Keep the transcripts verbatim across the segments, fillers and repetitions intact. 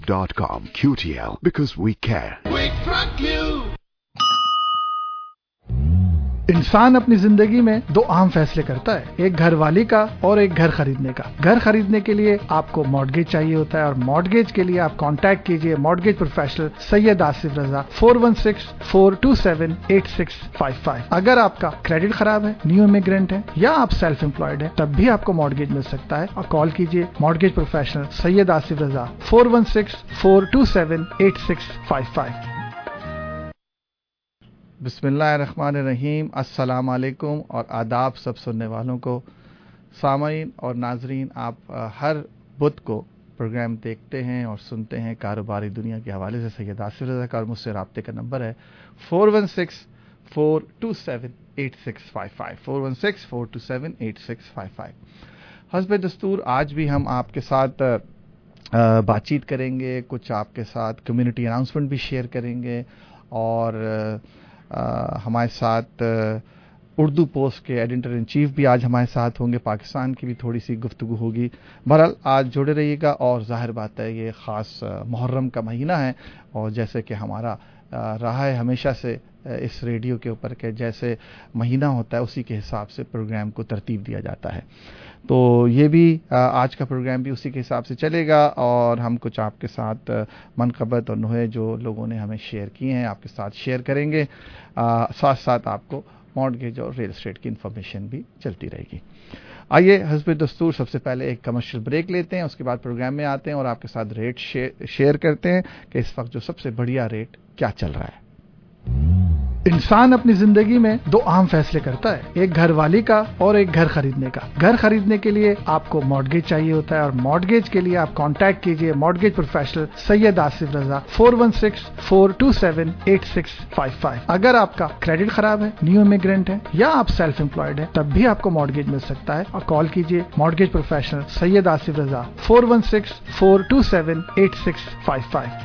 dot com. Q T L, because we care. We truck you. इंसान अपनी जिंदगी में दो अहम फैसले करता है, एक घर वाली का और एक घर खरीदने का। घर खरीदने के लिए आपको मॉर्गेज चाहिए होता है और मॉर्गेज के लिए आप कांटेक्ट कीजिए mortgage professional Syed Asif Raza four one six four two seven eight six five five. अगर आपका क्रेडिट खराब है, न्यू इमिग्रेंट है या आप सेल्फ एम्प्लॉयड है, तब भी आपको मॉर्गेज मिल सकता है और कॉल कीजिए mortgage professional Syed Asif Raza four one six four two seven eight six five five. बिस्मिल्लाहिर्रहमानिर्रहीम। अस्सलाम वालेकुम और आदाब सब सुनने वालों को। सामाईन और नाजरीन, आप हर बुध को प्रोग्राम देखते हैं और सुनते हैं कारोबारी दुनिया के हवाले से। सैयद आसिफ रज़ा का और मुझसे रब्ते का नंबर है four one six four two seven eight six five five four one six four two seven eight six five five. हस्ब दस्तूर आज भी हम आपके साथ बातचीत करेंगे, कुछ आपके साथ कम्युनिटी अनाउंसमेंट भी शेयर करेंगे और Uh, हमारे साथ उर्दू पोस्ट के एडिटर इन चीफ भी आज हमारे साथ होंगे। पाकिस्तान की भी थोड़ी सी गुफ्तगू होगी। बहरहाल आज जुड़े रहिएगा। और जाहिर बात है ये ख़ास मुहर्रम का महीना है और जैसे कि हमारा रहा है हमेशा से इस रेडियो के ऊपर के जैसे महीना होता है उसी के हिसाब से प्रोग्राम को तरतीब दिया जाता है। तो ये भी आज का प्रोग्राम भी उसी के हिसाब से चलेगा और हम कुछ आपके साथ मनक़बत और नुहे जो लोगों ने हमें शेयर किए हैं आपके साथ शेयर करेंगे। आ, साथ साथ आपको मॉर्गेज और रियल एस्टेट की इन्फॉर्मेशन भी चलती रहेगी। आइए हस्ब दस्तूर सबसे पहले एक कमर्शियल ब्रेक लेते हैं, उसके बाद प्रोग्राम में आते हैं और आपके साथ रेट शेयर, शेयर करते हैं कि इस वक्त जो सबसे बढ़िया रेट क्या चल रहा है। इंसान अपनी जिंदगी में दो अहम फैसले करता है, एक घर वाली का और एक घर खरीदने का। घर खरीदने के लिए आपको मॉर्गेज चाहिए होता है और मॉर्गेज के लिए आप कांटेक्ट कीजिए mortgage professional Syed Asif Raza four one six four two seven eight six five five. अगर आपका क्रेडिट खराब है, न्यू इमिग्रेंट है या आप सेल्फ एम्प्लॉयड है, तब भी आपको मॉर्गेज मिल सकता है और कॉल कीजिए mortgage professional Syed Asif Raza four one six four two seven eight six five five.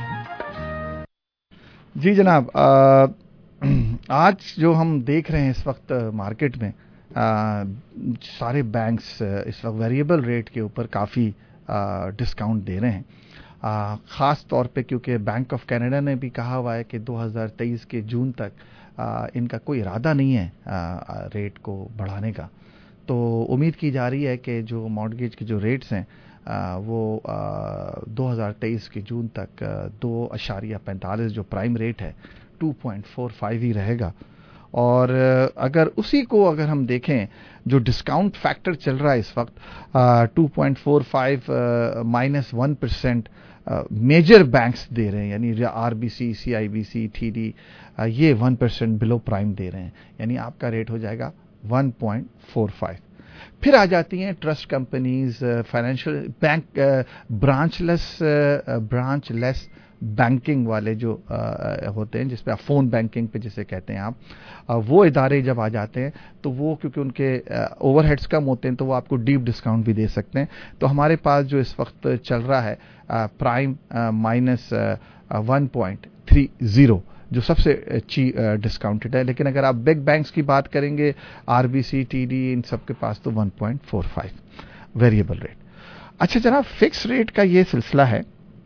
जी जनाब, आ, आज जो हम देख रहे हैं इस वक्त मार्केट में आ, सारे बैंक्स इस वक्त वेरिएबल रेट के ऊपर काफ़ी डिस्काउंट दे रहे हैं। आ, ख़ास तौर पे क्योंकि बैंक ऑफ कनाडा ने भी कहा हुआ है कि दो हज़ार तेईस के जून तक आ, इनका कोई इरादा नहीं है आ, रेट को बढ़ाने का। तो उम्मीद की जा रही है कि जो मॉर्गेज के जो रेट्स हैं आ, वो आ, दो हज़ार तेईस के जून तक दो अशारिया पैंतालीस जो प्राइम रेट है टू पॉइंट फोर फाइव ही रहेगा। और अगर उसी को अगर हम देखें जो डिस्काउंट फैक्टर चल रहा है इस वक्त two point four five minus one percent major banks दे रहे हैं, यानी आरबीसी, सीआईबीसी, टीडी ये वन परसेंट बिलो प्राइम दे रहे हैं, यानी आपका रेट हो जाएगा वन पॉइंट फोर फाइव। फिर आ जाती हैं trust companies, financial bank, branchless branchless banking वाले जो आ, होते हैं जिसपे आप फ़ोन बैंकिंग पे जिसे कहते हैं आप, आ, वो इदारे जब आ जाते हैं तो वो क्योंकि उनके ओवरहेड्स कम होते हैं तो वो आपको डीप डिस्काउंट भी दे सकते हैं। तो हमारे पास जो इस वक्त चल रहा है prime minus one point three zero जो सबसे अच्छी डिस्काउंटेड है। लेकिन अगर आप बिग बैंक्स की बात करेंगे आरबीसी, टीडी, इन सब के पास तो one point four five variable rate. अच्छा जनाब, फिक्स रेट का ये सिलसिला है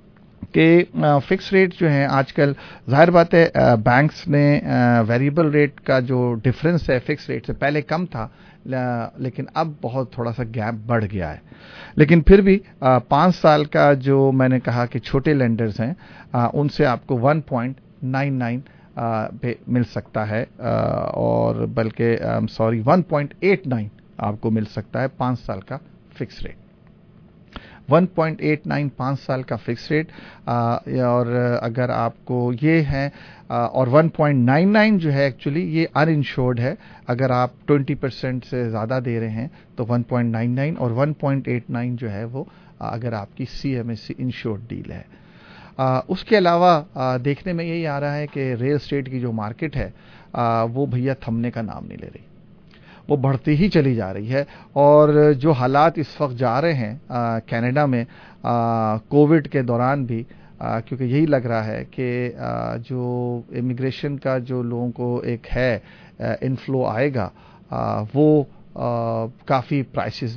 कि फिक्स रेट जो है आजकल जाहिर बात है बैंक्स ने वेरिएबल रेट का जो डिफरेंस है फिक्स रेट से पहले कम था, लेकिन अब बहुत थोड़ा सा गैप बढ़ गया है। लेकिन फिर भी पाँच साल का जो मैंने कहा कि छोटे लेंडर्स हैं आ, उनसे आपको वन पॉइंट नाइन नाइन पे मिल सकता है आ, और बल्कि sorry one point eight nine आपको मिल सकता है पाँच साल का fix rate. One point eight nine पाँच साल का फिक्स रेट और अगर आपको ये है आ, और वन पॉइंट नाइन नाइन जो है एक्चुअली ये अनइंश्योर्ड है। अगर आप ट्वेंटी परसेंट से ज़्यादा दे रहे हैं तो वन पॉइंट नाइन नाइन और वन पॉइंट एट नाइन जो है वो आ, अगर आपकी सीएमएससी इंश्योर्ड डील है। आ, उसके अलावा आ, देखने में यही आ रहा है कि रियल एस्टेट की जो मार्केट है आ, वो भैया थमने का नाम नहीं ले रही, वो बढ़ती ही चली जा रही है। और जो हालात इस वक्त जा रहे हैं कनाडा में कोविड के दौरान भी, आ, क्योंकि यही लग रहा है कि आ, जो इमिग्रेशन का जो लोगों को एक है इनफ्लो आएगा आ, वो काफ़ी प्राइसेस में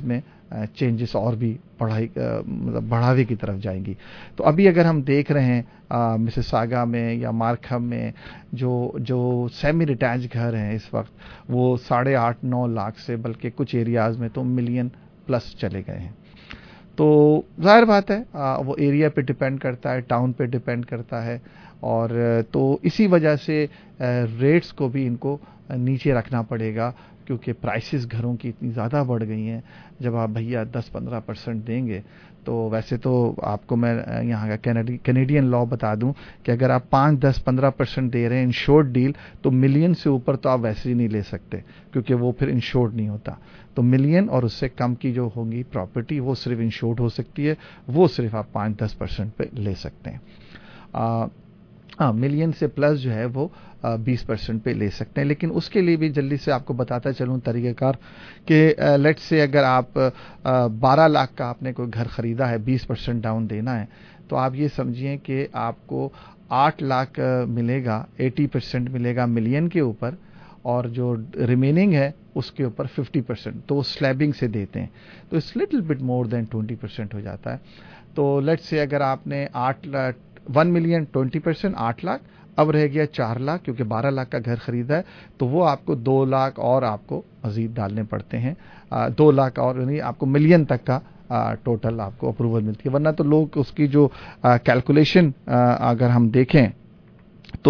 चेंजेस और भी पढ़ाई मतलब बढ़ावे की तरफ जाएंगी। तो अभी अगर हम देख रहे हैं मिसिसागा में या मार्कहम में जो जो सेमी डिटैच घर हैं इस वक्त वो साढ़े आठ नौ लाख से बल्कि कुछ एरियाज़ में तो मिलियन प्लस चले गए हैं। तो जाहिर बात है वो एरिया पे डिपेंड करता है, टाउन पे डिपेंड करता है, और तो इसी वजह से रेट्स को भी इनको नीचे रखना पड़ेगा क्योंकि प्राइसेस घरों की इतनी ज़्यादा बढ़ गई हैं। जब आप भैया दस पंद्रह परसेंट देंगे तो वैसे तो आपको मैं यहाँ का कैनेडी कैनेडियन लॉ बता दूं कि अगर आप पाँच दस पंद्रह परसेंट दे रहे हैं इंश्योर्ड डील तो मिलियन से ऊपर तो आप वैसे ही नहीं ले सकते क्योंकि वो फिर इंश्योर्ड नहीं होता। तो मिलियन और उससे कम की जो होगी प्रॉपर्टी वो सिर्फ इंश्योर्ड हो सकती है, वो सिर्फ आप पाँच दस परसेंट पे ले सकते हैं। आ, हाँ मिलियन से प्लस जो है वो बीस परसेंट पे ले सकते हैं। लेकिन उसके लिए भी जल्दी से आपको बताता चलूँ तरीक़ेकार कि लेट्स से अगर आप बारह लाख का आपने कोई घर ख़रीदा है, बीस परसेंट डाउन देना है, तो आप ये समझिए कि आपको आठ लाख मिलेगा, अस्सी परसेंट मिलेगा मिलियन के ऊपर, और जो रिमेनिंग है उसके ऊपर पचास परसेंट तो वो स्लैबिंग से देते हैं, तो it's little bit more than बीस परसेंट हो जाता है। तो लेट्स से अगर आपने आठ lakh one million twenty percent आठ लाख, अब रह गया चार लाख क्योंकि बारह लाख का घर खरीदा है, तो वो आपको दो लाख और आपको मजीद डालने पड़ते हैं, आ, दो लाख और यानी आपको मिलियन तक का आ, टोटल आपको अप्रूवल मिलती है। वरना तो लोग उसकी जो कैलकुलेशन अगर हम देखें तो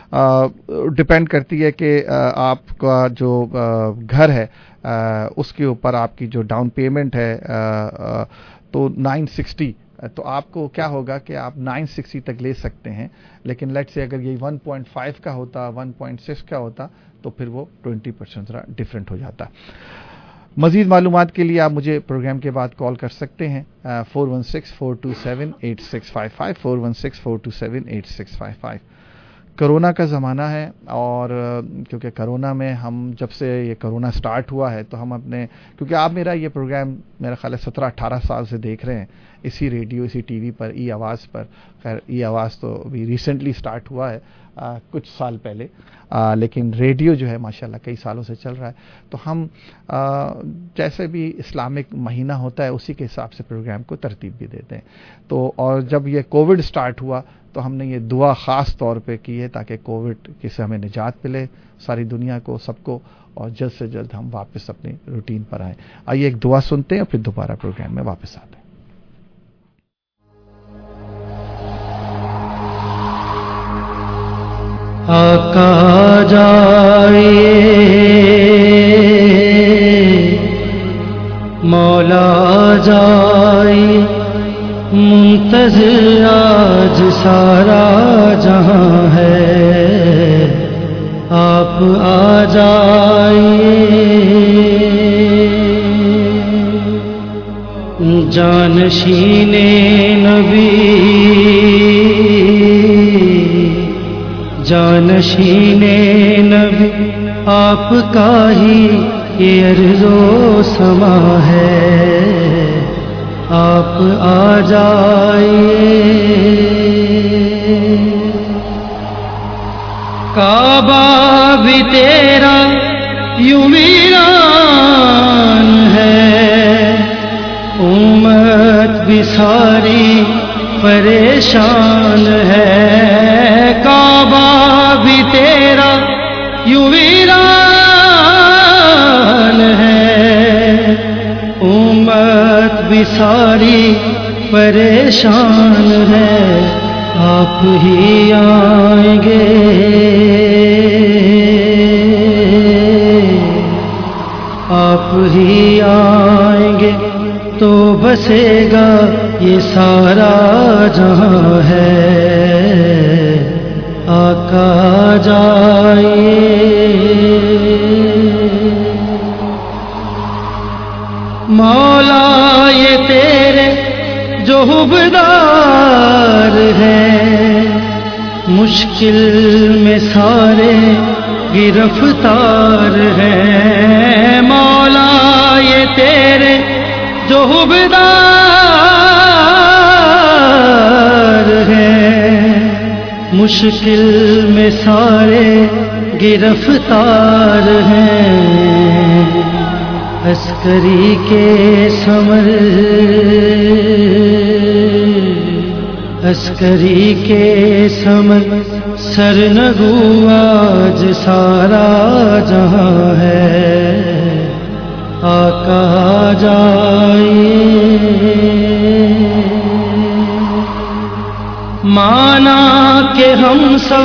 डिपेंड करती है कि आपका जो आ, घर है आ, उसके ऊपर आपकी जो डाउन पेमेंट है आ, आ, तो नौ सौ साठ, तो आपको क्या होगा कि आप नौ सौ साठ तक ले सकते हैं। लेकिन लेट्स से अगर ये वन पॉइंट फाइव का होता, वन पॉइंट सिक्स का होता तो फिर वो बीस परसेंट डिफरेंट हो जाता। मजीद मालूमात के लिए आप मुझे प्रोग्राम के बाद कॉल कर सकते हैं four one six four two seven eight six five five four one six four two seven eight six five five. कोरोना का ज़माना है और क्योंकि कोरोना में हम जब से ये कोरोना स्टार्ट हुआ है तो हम अपने, क्योंकि आप मेरा ये प्रोग्राम मेरा ख्याल है सत्रह अठारह साल से देख रहे हैं इसी रेडियो इसी टीवी पर, ई आवाज़ पर। खैर ई आवाज़ तो अभी रिसेंटली स्टार्ट हुआ है आ, कुछ साल पहले, आ, लेकिन रेडियो जो है माशाल्लाह कई सालों से चल रहा है। तो हम आ, जैसे भी इस्लामिक महीना होता है उसी के हिसाब से प्रोग्राम को तरतीब भी देते हैं। तो और जब ये कोविड स्टार्ट हुआ तो हमने ये दुआ ख़ास तौर पे की है ताकि कोविड से हमें निजात मिले, सारी दुनिया को, सबको, और जल्द से जल्द हम वापस अपनी रूटीन पर आएँ। आइए एक दुआ सुनते हैं और फिर दोबारा प्रोग्राम में वापस आते हैं। आका जाइए मौला जाइए, मुंतज़िर आज सारा जहां है, आप आ जाइए। जानशीने नबी जानशीने नबी आपका ही ये अर्ज़ो समा है, आप आ जाइए। काबा भी तेरा यूं वीरान है, उम्मत भी सारी परेशान है। काबा भी तेरा यूं वीरान है, उम्मत भी सारी परेशान है, आप ही आएंगे, आप ही आएंगे तो बसेगा ये सारा जहां है, आका जाइए। मौला ये तेरे जो हुबदार हैं, मुश्किल में सारे गिरफ्तार हैं। मौला ये तेरे जो हुबदार हैं, मुश्किल में सारे गिरफ्तार हैं, عسکری کے سمر عسکری کے سمر سرنگو آج سارا جہاں ہے آقا جائیے مانا کہ ہم سب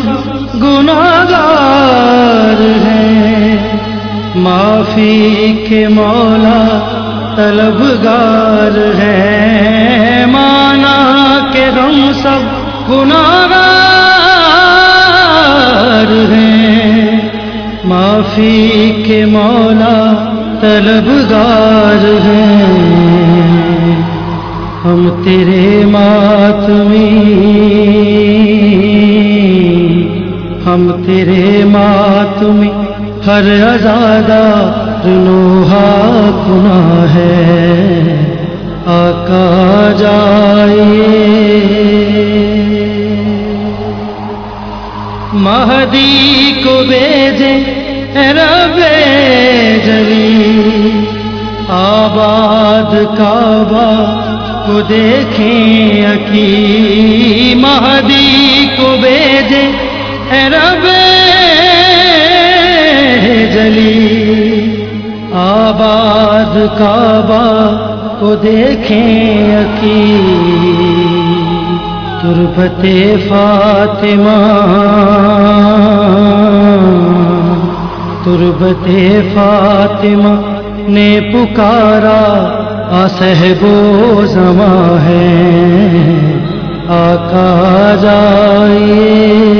گناہگار ہیں معافی کے مولا طلبگار ہیں مانا کہ ہم سب گناہگار ہیں معافی کے مولا طلبگار ہیں ہم تیرے ماتمی ہم تیرے ماتمی ہر آزادہ نوحہ گناہ ہے آقا جائیے مہدی کو بھیجے رب جلی آباد کعبہ کو دیکھیں اکی مہدی کو بھیجے رب جلی آباد کعبہ کو دیکھیں اکی تربت فاطمہ تربت فاطمہ نے پکارا صاحب و زماں ہے آقا جائیے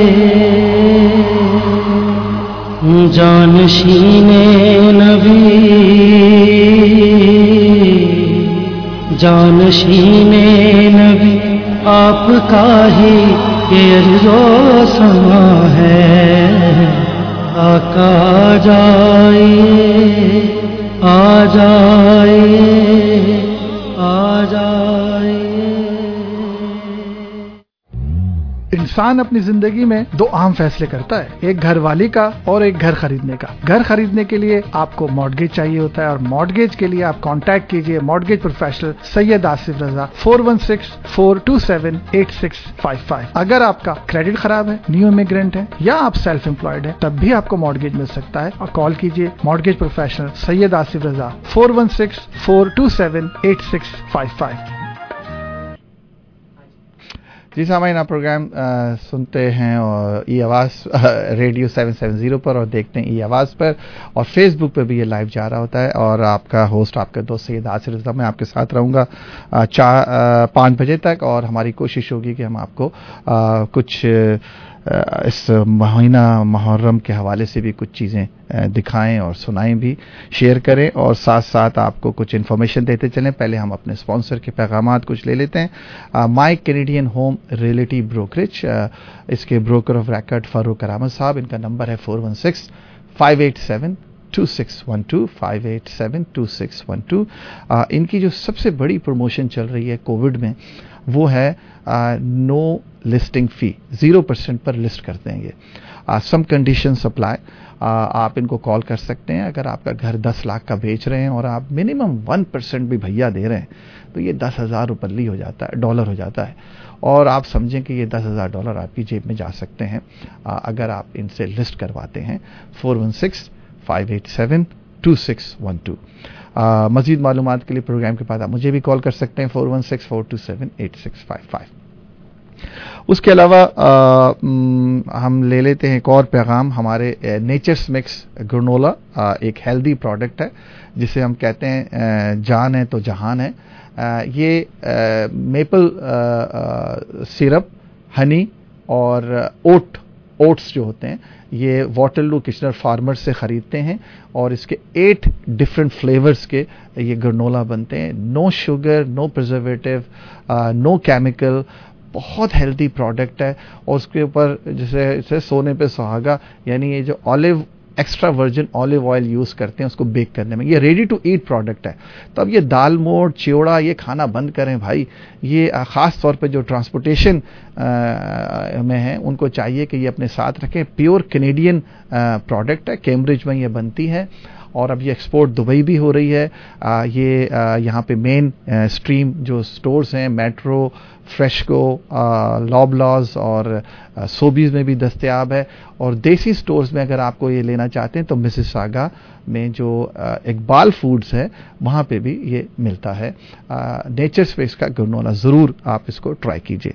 جانشین نبی جانشین نبی آپ کا ہی یہ عرض و سماں ہے آقا جائیے آ جائیے آ جائیے انسان اپنی زندگی میں دو اہم فیصلے کرتا ہے، ایک گھر والی کا اور ایک گھر خریدنے کا۔ گھر خریدنے کے لیے آپ کو مارگیج چاہیے ہوتا ہے اور مارگیج کے لیے آپ کانٹیکٹ کیجئے mortgage professional Syed Asif Raza four one six four two seven eight six five five. اگر آپ کا کریڈٹ خراب ہے، نیو امیگرینٹ ہے یا آپ سیلف امپلائڈ ہیں تب بھی آپ کو مارگیج مل سکتا ہے اور کال کیجئے mortgage professional Syed Asif Raza four one six four two seven eight six five five. جی سامعین، آپ پروگرام سنتے ہیں اور ای آواز ریڈیو سیون سیون زیرو پر اور دیکھتے ہیں ای آواز پر اور فیس بک پہ بھی یہ لائیو جا رہا ہوتا ہے اور آپ کا ہوسٹ آپ کا دوست سید آصف رضا میں آپ کے ساتھ رہوں گا چار پانچ بجے تک اور ہماری کوشش ہوگی کہ ہم آپ کو کچھ اس مہینہ محرم کے حوالے سے بھی کچھ چیزیں دکھائیں اور سنائیں بھی، شیئر کریں اور ساتھ ساتھ آپ کو کچھ انفارمیشن دیتے چلیں۔ پہلے ہم اپنے اسپانسر کے پیغامات کچھ لے لیتے ہیں۔ My Canadian home realty brokerage, اس کے بروکر آف ریکارڈ فاروق کرامت صاحب، ان کا نمبر ہے four one six five eight seven two six one two five eight seven two six one two. ان کی جو سب سے بڑی پروموشن چل رہی ہے کووڈ میں وہ ہے no listing fee, zero percent پر لسٹ کرتے ہیں یہ، سم کنڈیشن سپلائی۔ آپ ان کو کال کر سکتے ہیں اگر آپ کا گھر دس لاکھ کا بیچ رہے ہیں اور آپ منیمم ون پرسینٹ بھی بھیا دے رہے ہیں تو یہ دس ہزار روپلی ہو جاتا ہے، ڈالر ہو جاتا ہے اور آپ سمجھیں کہ یہ دس ہزار ڈالر آپ کی جیب میں جا سکتے ہیں اگر آپ ان سے لسٹ کرواتے ہیں۔ Four one six five eight seven two six one two. مزید معلومات کے لیے پروگرام کے بعد آپ مجھے بھی کال کر سکتے ہیں four one six four two seven eight six five five. اس کے علاوہ ہم لے لیتے ہیں ایک اور پیغام۔ ہمارے نیچرز مکس گرنولا ایک ہیلدی پروڈکٹ ہے جسے ہم کہتے ہیں جان ہے تو جہان ہے۔ یہ میپل سیرپ، ہنی اور اوٹ اوٹس جو ہوتے ہیں یہ واٹرلو کچنر فارمر سے خریدتے ہیں اور اس کے ایٹ ڈفرینٹ فلیورز کے یہ گرنولا بنتے ہیں۔ No sugar, no preservative, no chemical, بہت ہیلدی پروڈکٹ ہے اور اس کے اوپر جیسے جیسے سونے پہ سہاگا، یعنی یہ جو olive extra virgin olive oil use کرتے ہیں اس کو بیک کرنے میں، یہ ریڈی ٹو ایٹ پروڈکٹ ہے۔ تو اب یہ دال موٹ چیوڑا یہ کھانا بند کریں بھائی، یہ خاص طور پہ جو ٹرانسپورٹیشن میں ہیں ان کو چاہیے کہ یہ اپنے ساتھ رکھیں۔ پیور کینیڈین پروڈکٹ ہے، کیمبرج میں یہ بنتی ہے اور اب یہ ایکسپورٹ دبئی بھی ہو رہی ہے. آ, یہ آ, یہاں پہ مین اسٹریم جو سٹورز ہیں میٹرو, فریشکو, لابلاز اور سوبیز میں بھی دستیاب ہے. اور دیسی سٹورز میں اگر آپ کو یہ لینا چاہتے ہیں تو مسیساگا میں جو اقبال فوڈز ہے وہاں پہ بھی یہ ملتا ہے. نیچر اسپیس کا گرنولا ضرور آپ اس کو ٹرائی کیجیے.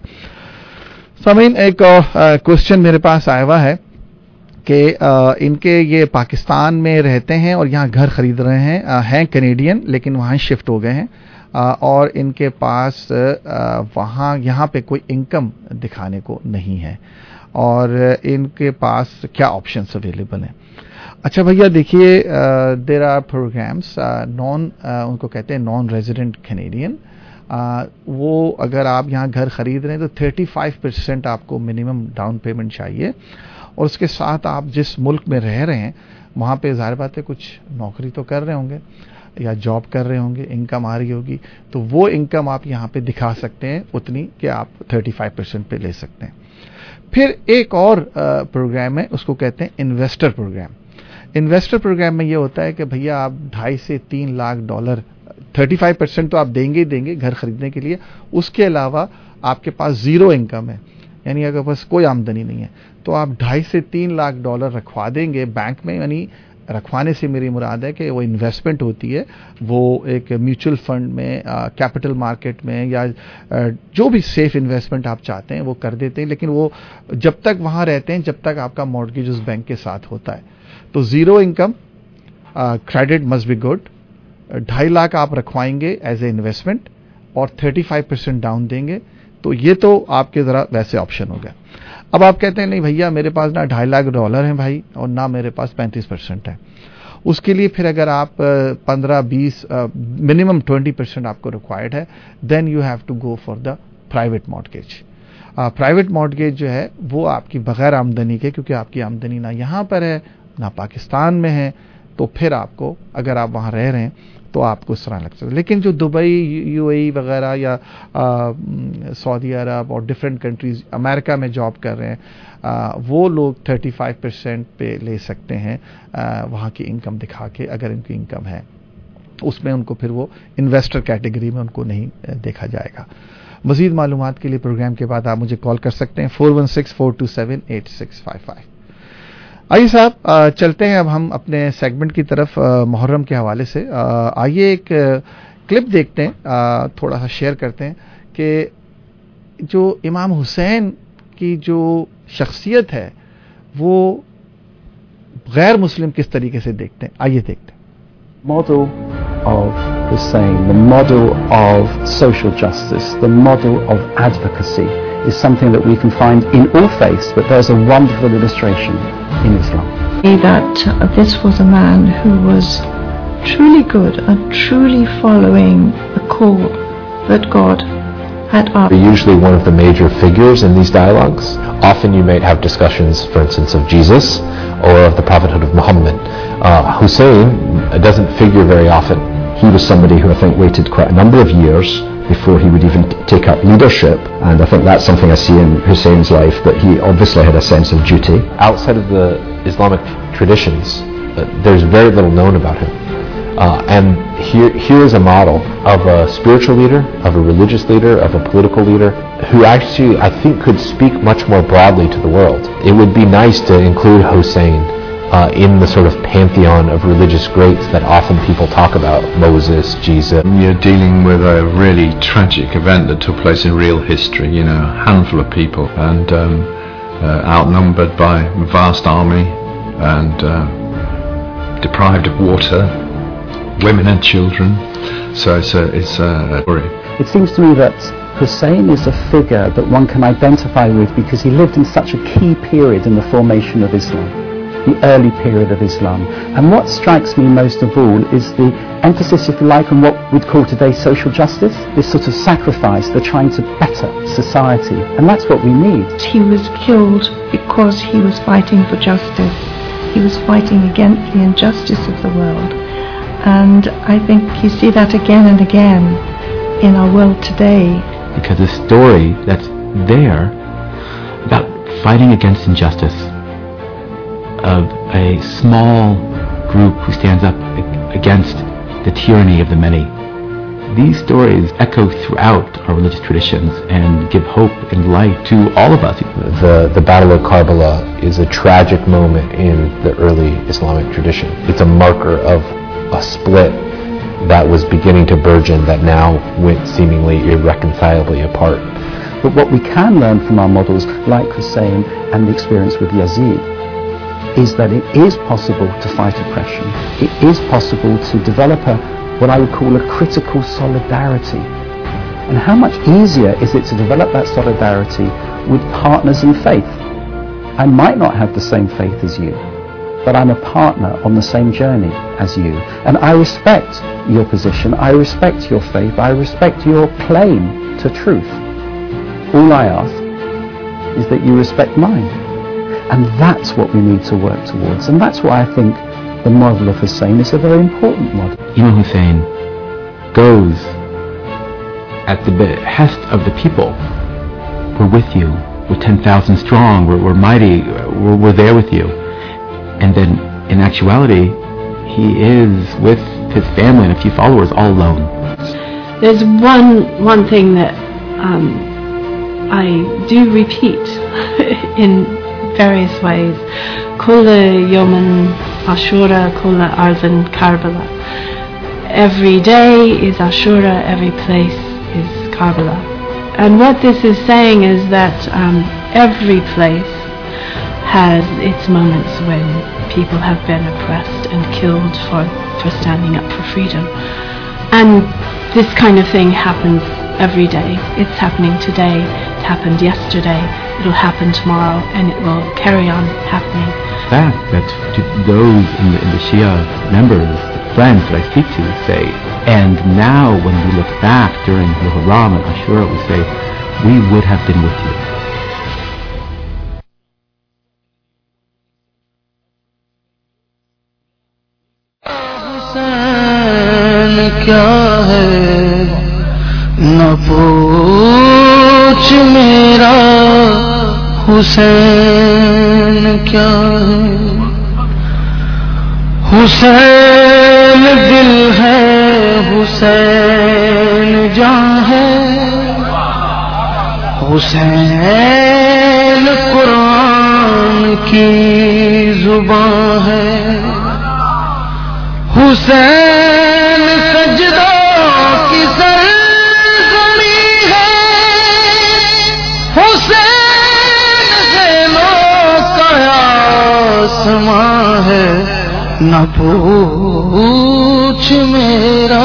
سامعین, ایک کوشچن میرے پاس آیا ہوا ہے کہ ان کے یہ پاکستان میں رہتے ہیں اور یہاں گھر خرید رہے ہیں, ہیں کینیڈین لیکن وہاں شفٹ ہو گئے ہیں, اور ان کے پاس وہاں یہاں پہ کوئی انکم دکھانے کو نہیں ہے, اور ان کے پاس کیا آپشنس اویلیبل ہیں. اچھا بھیا دیکھیے, دیر آر پروگرامس نان ان کو کہتے ہیں نان ریزیڈنٹ کینیڈین. وہ اگر آپ یہاں گھر خرید رہے ہیں تو تھرٹی فائیو پرسینٹ آپ کو منیمم ڈاؤن پیمنٹ چاہیے, اور اس کے ساتھ آپ جس ملک میں رہ رہے ہیں وہاں پہ ظاہر بات ہے کچھ نوکری تو کر رہے ہوں گے یا جاب کر رہے ہوں گے, انکم آ رہی ہوگی, تو وہ انکم آپ یہاں پہ دکھا سکتے ہیں اتنی کہ آپ تھرٹی فائیو پرسینٹ پہ لے سکتے ہیں. پھر ایک اور پروگرام ہے, اس کو کہتے ہیں انویسٹر پروگرام. انویسٹر پروگرام میں یہ ہوتا ہے کہ بھیا آپ ڈھائی سے تین lakh dollar, thirty five percent تو آپ دیں گے ہی دیں گے گھر خریدنے کے لیے, اس کے علاوہ آپ کے پاس زیرو انکم ہے, یعنی اگر بس کوئی آمدنی نہیں ہے, تو آپ ڈھائی سے تین لاکھ ڈالر رکھوا دیں گے بینک میں. یعنی رکھوانے سے میری مراد ہے کہ وہ انویسٹمنٹ ہوتی ہے, وہ ایک میوچل فنڈ میں, کیپٹل مارکیٹ میں, یا جو بھی سیف انویسٹمنٹ آپ چاہتے ہیں وہ کر دیتے ہیں, لیکن وہ جب تک وہاں رہتے ہیں جب تک آپ کا مارگیج اس بینک کے ساتھ ہوتا ہے. تو zero income, credit must be good, ڈھائی لاکھ آپ رکھوائیں گے ایز اے انویسٹمنٹ اور تھرٹی فائیو پرسینٹ ڈاؤن دیں گے, تو یہ تو آپ کے ذرا ویسے آپشن ہو گیا. اب آپ کہتے ہیں نہیں بھیا میرے پاس نہ ڈھائی لاکھ ڈالر ہیں بھائی اور نہ میرے پاس پینتیس پرسینٹ ہے. اس کے لیے پھر اگر آپ پندرہ بیس منیمم ٹوینٹی پرسینٹ آپ کو ریکوائرڈ ہے, then you have to go for the private mortgage. Private mortgage جو ہے وہ آپ کی بغیر آمدنی کے, کیونکہ آپ کی آمدنی نہ یہاں پر ہے نہ پاکستان میں ہے, تو پھر آپ کو اگر آپ وہاں رہ رہے ہیں تو آپ کو اس طرح لگ سکتا ہے. لیکن جو دبئی, یو اے ای وغیرہ یا سعودی عرب اور ڈفرینٹ کنٹریز, امریکہ میں جاب کر رہے ہیں, وہ لوگ تھرٹی فائیو پرسینٹ پہ لے سکتے ہیں وہاں کی انکم دکھا کے, اگر ان کی انکم ہے. اس میں ان کو پھر وہ انویسٹر کیٹیگری میں ان کو نہیں دیکھا جائے گا. مزید معلومات کے لیے پروگرام کے بعد آپ مجھے کال کر سکتے ہیں four one six four two seven eight six five five. آئیے صاحب چلتے ہیں اب ہم اپنے سیگمنٹ کی طرف محرم کے حوالے سے. آئیے ایک کلپ دیکھتے ہیں, تھوڑا سا شیئر کرتے ہیں کہ جو امام حسین کی جو شخصیت ہے وہ غیر مسلم کس طریقے سے دیکھتے ہیں. آئیے دیکھتے ہیں. Model of Hussein, the model of social justice, the model of advocacy is something that we can find in all faiths, but there's a wonderful illustration in Islam. That uh, this was a man who was truly good and truly following the call that God had asked. Usually one of the major figures in these dialogues. Often you might have discussions, for instance, of Jesus or of the prophethood of Muhammad. Uh, Hussein doesn't figure very often. He was somebody who I think waited quite a number of years before he would even t- take up leadership, and I think that's something I see in Hussein's life, that he obviously had a sense of duty. Outside of the Islamic traditions, uh, there's very little known about him. Uh, and here, here is a model of a spiritual leader, of a religious leader, of a political leader, who actually, I think, could speak much more broadly to the world. It would be nice to include Hussein uh, in the sort of pantheon of religious greats that often people talk about, Moses, Jesus. You're dealing with a really tragic event that took place in real history, you know, a handful of people, and um, uh, outnumbered by a vast army, and uh, deprived of water, women and children. So it's a, it's a worry. It seems to me that Hussein is a figure that one can identify with because he lived in such a key period in the formation of Islam, the early period of Islam. And what strikes me most of all is the emphasis, if you like, on what we'd call today social justice, this sort of sacrifice, the trying to better society. And that's what we need. He was killed because he was fighting for justice. He was fighting against the injustice of the world. And I think you see that again and again in our world today. Because the story that's there about fighting against injustice of a small group who stands up against the tyranny of the many. These stories echo throughout our religious traditions and give hope and light to all of us. The, the Battle of Karbala is a tragic moment in the early Islamic tradition. It's a marker of a split that was beginning to burgeon that now went seemingly irreconcilably apart. But what we can learn from our models like Hussein and the experience with Yazid is that it is possible to fight oppression. It is possible to develop a, what I would call a critical solidarity. And how much easier is it to develop that solidarity with partners in faith? I might not have the same faith as you, but I'm a partner on the same journey as you. And I respect your position, I respect your faith, I respect your claim to truth. All I ask is that you respect mine. And that's what we need to work towards. And that's why I think the model of Hussein is a very important model. Imam Hussein goes at the behest of the people. We're with you. We're ten thousand strong. We're, we're mighty. We're, we're there with you. And then, in actuality, he is with his family and a few followers all alone. There's one one thing that um, I do repeat in various ways. Kulla Yawman Ashura, Kulla Arzan Karbala. Every day is Ashura, every place is Karbala. And what this is saying is that um, every place has its moments when people have been oppressed and killed for, for standing up for freedom. And this kind of thing happens every day. It's happening today, it happened yesterday, it'll happen tomorrow, and it will carry on happening. The fact that to those in the, in the Shia members, friends that I speak to say, and now when we look back during Muharram and Ashura, we say, we would have been with you. کیا ہے نہ پوچھ میرا حسین کیا ہے حسین دل ہے حسین جان ہے حسین قرآن کی زبان ہے حسین سجدوں کی سرزمین ہے حسین زینوں کا آسمان ہے نہ پوچھ میرا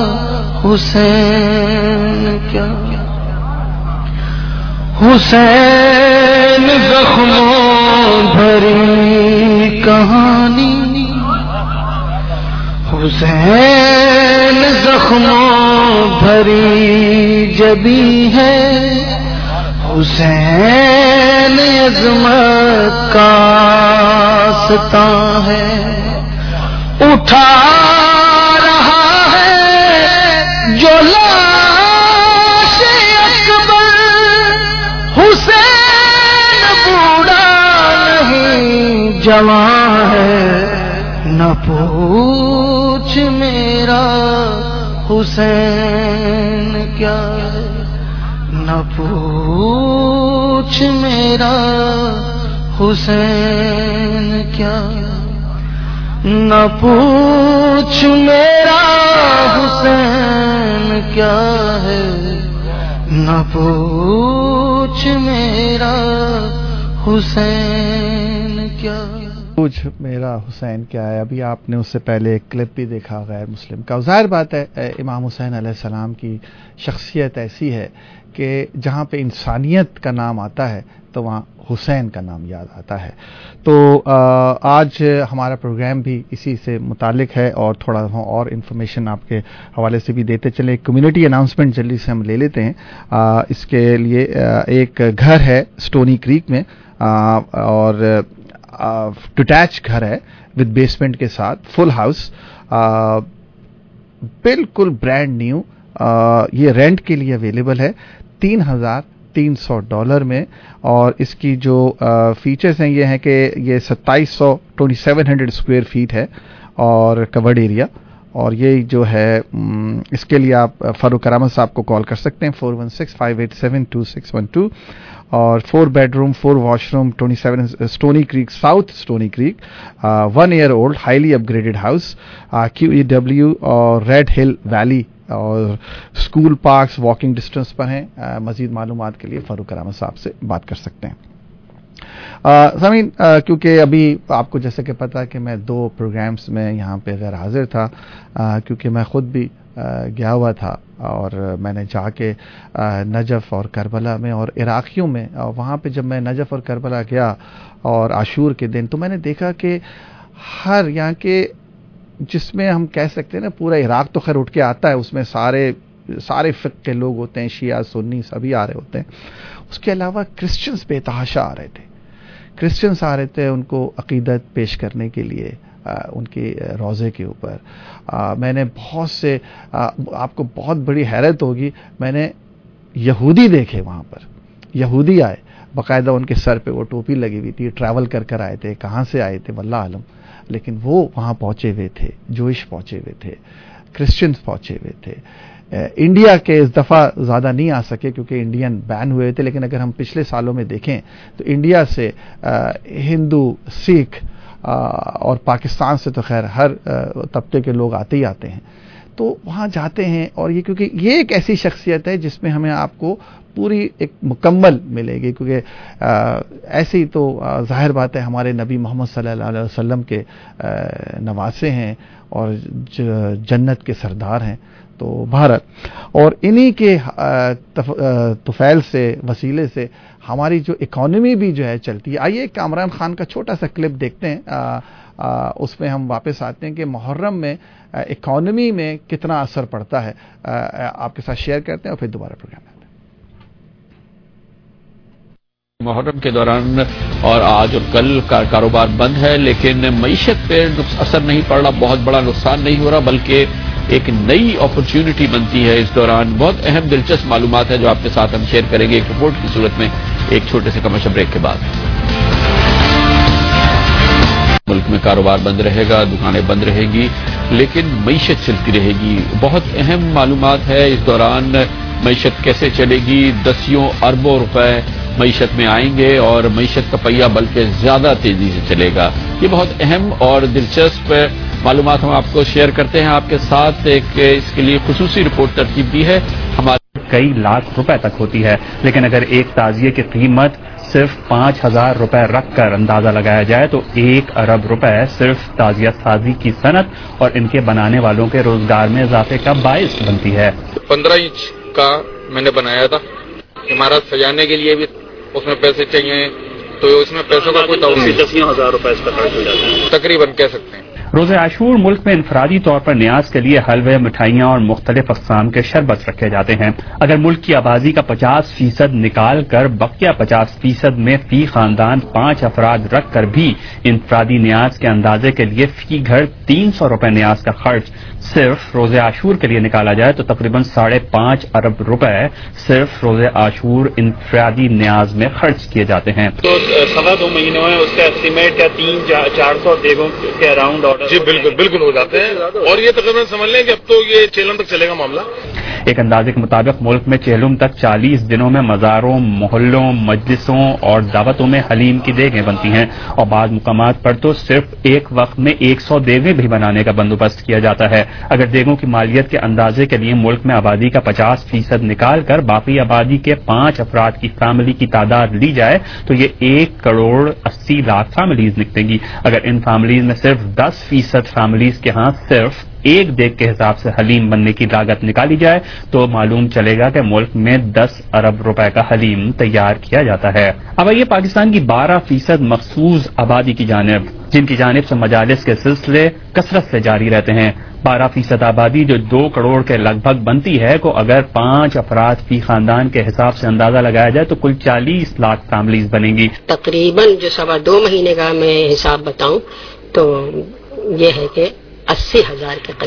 حسین کیا حسین زخموں بھری کہانی حسین زخموں بھری جبی ہے حسین عظمت کا ستاں ہے اٹھا رہا ہے جو لاش اکبر حسین بوڑھا نہیں جوان ہے نہ پوچھ میرا حسین کیا ہے نہ پوچھ میرا حسین کیا نہ پوچھ میرا حسین کیا ہے نہ پوچھ میرا حسین کیا پوچھ میرا حسین کیا ہے. ابھی آپ نے اس سے پہلے ایک کلپ بھی دیکھا غیر مسلم کا. ظاہر بات ہے امام حسین علیہ السلام کی شخصیت ایسی ہے کہ جہاں پہ انسانیت کا نام آتا ہے تو وہاں حسین کا نام یاد آتا ہے. تو آج ہمارا پروگرام بھی اسی سے متعلق ہے اور تھوڑا اور انفارمیشن آپ کے حوالے سے بھی دیتے چلیں. ایک کمیونٹی اناؤنسمنٹ جلدی سے ہم لے لیتے ہیں. اس کے لیے ایک گھر ہے سٹونی کریک میں اور ڈیٹیچ گھر ہے ود بیسمنٹ کے ساتھ, فل ہاؤس, بالکل برانڈ نیو. یہ رینٹ کے لیے اویلیبل ہے. تین ہزار تین سو ڈالر میں. اور اس کی جو فیچرز ہیں یہ ہیں کہ یہ ستائیس سو twenty seven hundred square feet ہے اور کورڈ ایریا. اور یہ جو ہے اس کے لیے آپ فاروق کرامت صاحب کو کال کر سکتے ہیں four one six five eight seven two six one two. اور four bedroom four washroom twenty seven Stoney Creek south Stoney Creek one year old highly upgraded house Q E W اور Red Hill Valley اور school parks walking distance پر ہیں. مزید معلومات کے لیے فاروق کرامت صاحب سے بات کر سکتے ہیں. سامعین کیونکہ ابھی آپ کو جیسے کہ پتا کہ میں دو پروگرامز میں یہاں پہ غیر حاضر تھا کیونکہ میں خود بھی گیا ہوا تھا اور میں نے جا کے نجف اور کربلا میں اور عراقیوں میں وہاں پہ جب میں نجف اور کربلا گیا اور عاشور کے دن تو میں نے دیکھا کہ ہر یہاں کے جس میں ہم کہہ سکتے ہیں نا پورا عراق تو خیر اٹھ کے آتا ہے, اس میں سارے سارے فقہ کے لوگ ہوتے ہیں, شیعہ سنی سبھی آ رہے ہوتے ہیں. اس کے علاوہ کرسچنز بے تحاشا آ رہے تھے. کرسچنس آ رہے تھے ان کو عقیدت پیش کرنے کے لیے ان کے روزے کے اوپر. میں نے بہت سے, آپ کو بہت بڑی حیرت ہوگی, میں نے یہودی دیکھے وہاں پر. یہودی آئے باقاعدہ, ان کے سر پہ وہ ٹوپی لگی ہوئی تھی, ٹریول کر کر آئے تھے, کہاں سے آئے تھے واللہ عالم, لیکن وہ وہاں پہنچے ہوئے تھے. جوئش پہنچے ہوئے تھے, کرسچنس پہنچے ہوئے تھے. انڈیا کے اس دفعہ زیادہ نہیں آ سکے کیونکہ انڈین بین ہوئے تھے, لیکن اگر ہم پچھلے سالوں میں دیکھیں تو انڈیا سے ہندو, سکھ اور پاکستان سے تو خیر ہر طبقے کے لوگ آتے ہی آتے ہیں. تو وہاں جاتے ہیں اور یہ کیونکہ یہ ایک ایسی شخصیت ہے جس میں ہمیں آپ کو پوری ایک مکمل ملے گی, کیونکہ ایسے ہی تو ظاہر بات ہے ہمارے نبی محمد صلی اللہ علیہ وسلم کے نواسے ہیں اور جنت کے سردار ہیں. تو بھارت اور انہی کے طفیل سے وسیلے سے ہماری جو اکانومی بھی جو ہے چلتی ہے. آئیے کامران خان کا چھوٹا سا کلپ دیکھتے ہیں, آ, آ, اس میں ہم واپس آتے ہیں کہ محرم میں اکانومی میں کتنا اثر پڑتا ہے. آ, آپ کے ساتھ شیئر کرتے ہیں اور پھر دوبارہ پروگرام میں. محرم کے دوران اور آج اور کل کا کاروبار بند ہے, لیکن معیشت پہ اثر نہیں پڑ رہا, بہت بڑا نقصان نہیں ہو رہا, بلکہ ایک نئی اپرچونٹی بنتی ہے اس دوران. بہت اہم دلچسپ معلومات ہے جو آپ کے ساتھ ہم شیئر کریں گے ایک رپورٹ کی صورت میں ایک چھوٹے سے کمرشل بریک کے بعد. ملک میں کاروبار بند رہے گا, دکانیں بند رہے گی, لیکن معیشت چلتی رہے گی. بہت اہم معلومات ہے اس دوران. معیشت کیسے چلے گی؟ دسیوں اربوں روپے معیشت میں آئیں گے اور معیشت کا پہیہ بلکہ زیادہ تیزی سے چلے گا. یہ بہت اہم اور دلچسپ معلومات ہم آپ کو شیئر کرتے ہیں آپ کے ساتھ. ایک اس کے لیے خصوصی رپورٹ ترتیب دی ہے ہمارے. کئی لاکھ روپے تک ہوتی ہے, لیکن اگر ایک تعزیے کی قیمت صرف پانچ ہزار روپے رکھ کر اندازہ لگایا جائے تو ایک ارب روپے صرف تعزیہ سازی کی صنعت اور ان کے بنانے والوں کے روزگار میں اضافے کا باعث بنتی ہے. پندرہ انچ کا میں نے بنایا تھا, عمارت سجانے کے لیے بھی اس میں پیسے چاہیے, تو اس میں پیسوں کا کوئی تعلق دسیوں ہزار روپے اس کا خرچ ہو جاتا ہے تقریباً کہہ سکتے ہیں. روزہ عاشور ملک میں انفرادی طور پر نیاز کے لیے حلوے, مٹھائیاں اور مختلف اقسام کے شربت رکھے جاتے ہیں. اگر ملک کی آبادی کا پچاس فیصد نکال کر بقیہ پچاس فیصد میں فی خاندان پانچ افراد رکھ کر بھی انفرادی نیاز کے اندازے کے لیے فی گھر تین سو روپے نیاز کا خرچ صرف روزہ عاشور کے لیے نکالا جائے تو تقریباً ساڑھے پانچ ارب روپے صرف روزہ عاشور انفرادی نیاز میں خرچ کیے جاتے ہیں. تو سوا دو مہینوں میں اس کا ایسٹیمیٹ یا تین چار سو دیگوں کے اراؤنڈ آرڈر جی بالکل بالکل ہو جاتے ہیں, اور یہ تقریباً سمجھ لیں کہ اب تو یہ چیلم تک چلے گا معاملہ. ایک اندازے کے مطابق ملک میں چیلم تک چالیس دنوں میں مزاروں, محلوں, مجلسوں اور دعوتوں میں حلیم کی دیگیں بنتی ہیں, اور بعض مقامات پر تو صرف ایک وقت میں ایک سو دیگیں بھی بنانے کا بندوبست کیا جاتا ہے. اگر دیگوں کی مالیت کے اندازے کے لیے ملک میں آبادی کا پچاس فیصد نکال کر باقی آبادی کے پانچ افراد کی فیملی کی تعداد لی جائے تو یہ ایک کروڑ اسی لاکھ فیملیز نکلیں گی. اگر ان فیملیز میں صرف دس فیصد فیملیز کے ہاں صرف ایک دیگ کے حساب سے حلیم بننے کی لاگت نکالی جائے تو معلوم چلے گا کہ ملک میں دس ارب روپے کا حلیم تیار کیا جاتا ہے. اب آئیے پاکستان کی بارہ فیصد مخصوص آبادی کی جانب, جن کی جانب سے مجالس کے سلسلے کثرت سے جاری رہتے ہیں. بارہ فیصد آبادی جو دو کروڑ کے لگ بھگ بنتی ہے کو اگر پانچ افراد فی خاندان کے حساب سے اندازہ لگایا جائے تو کل چالیس لاکھ فیملیز بنیں گی. تقریباً جو سوا دو مہینے کا میں حساب بتاؤں تو یہ ہے کہ اسی ہزار کے قریب ہے.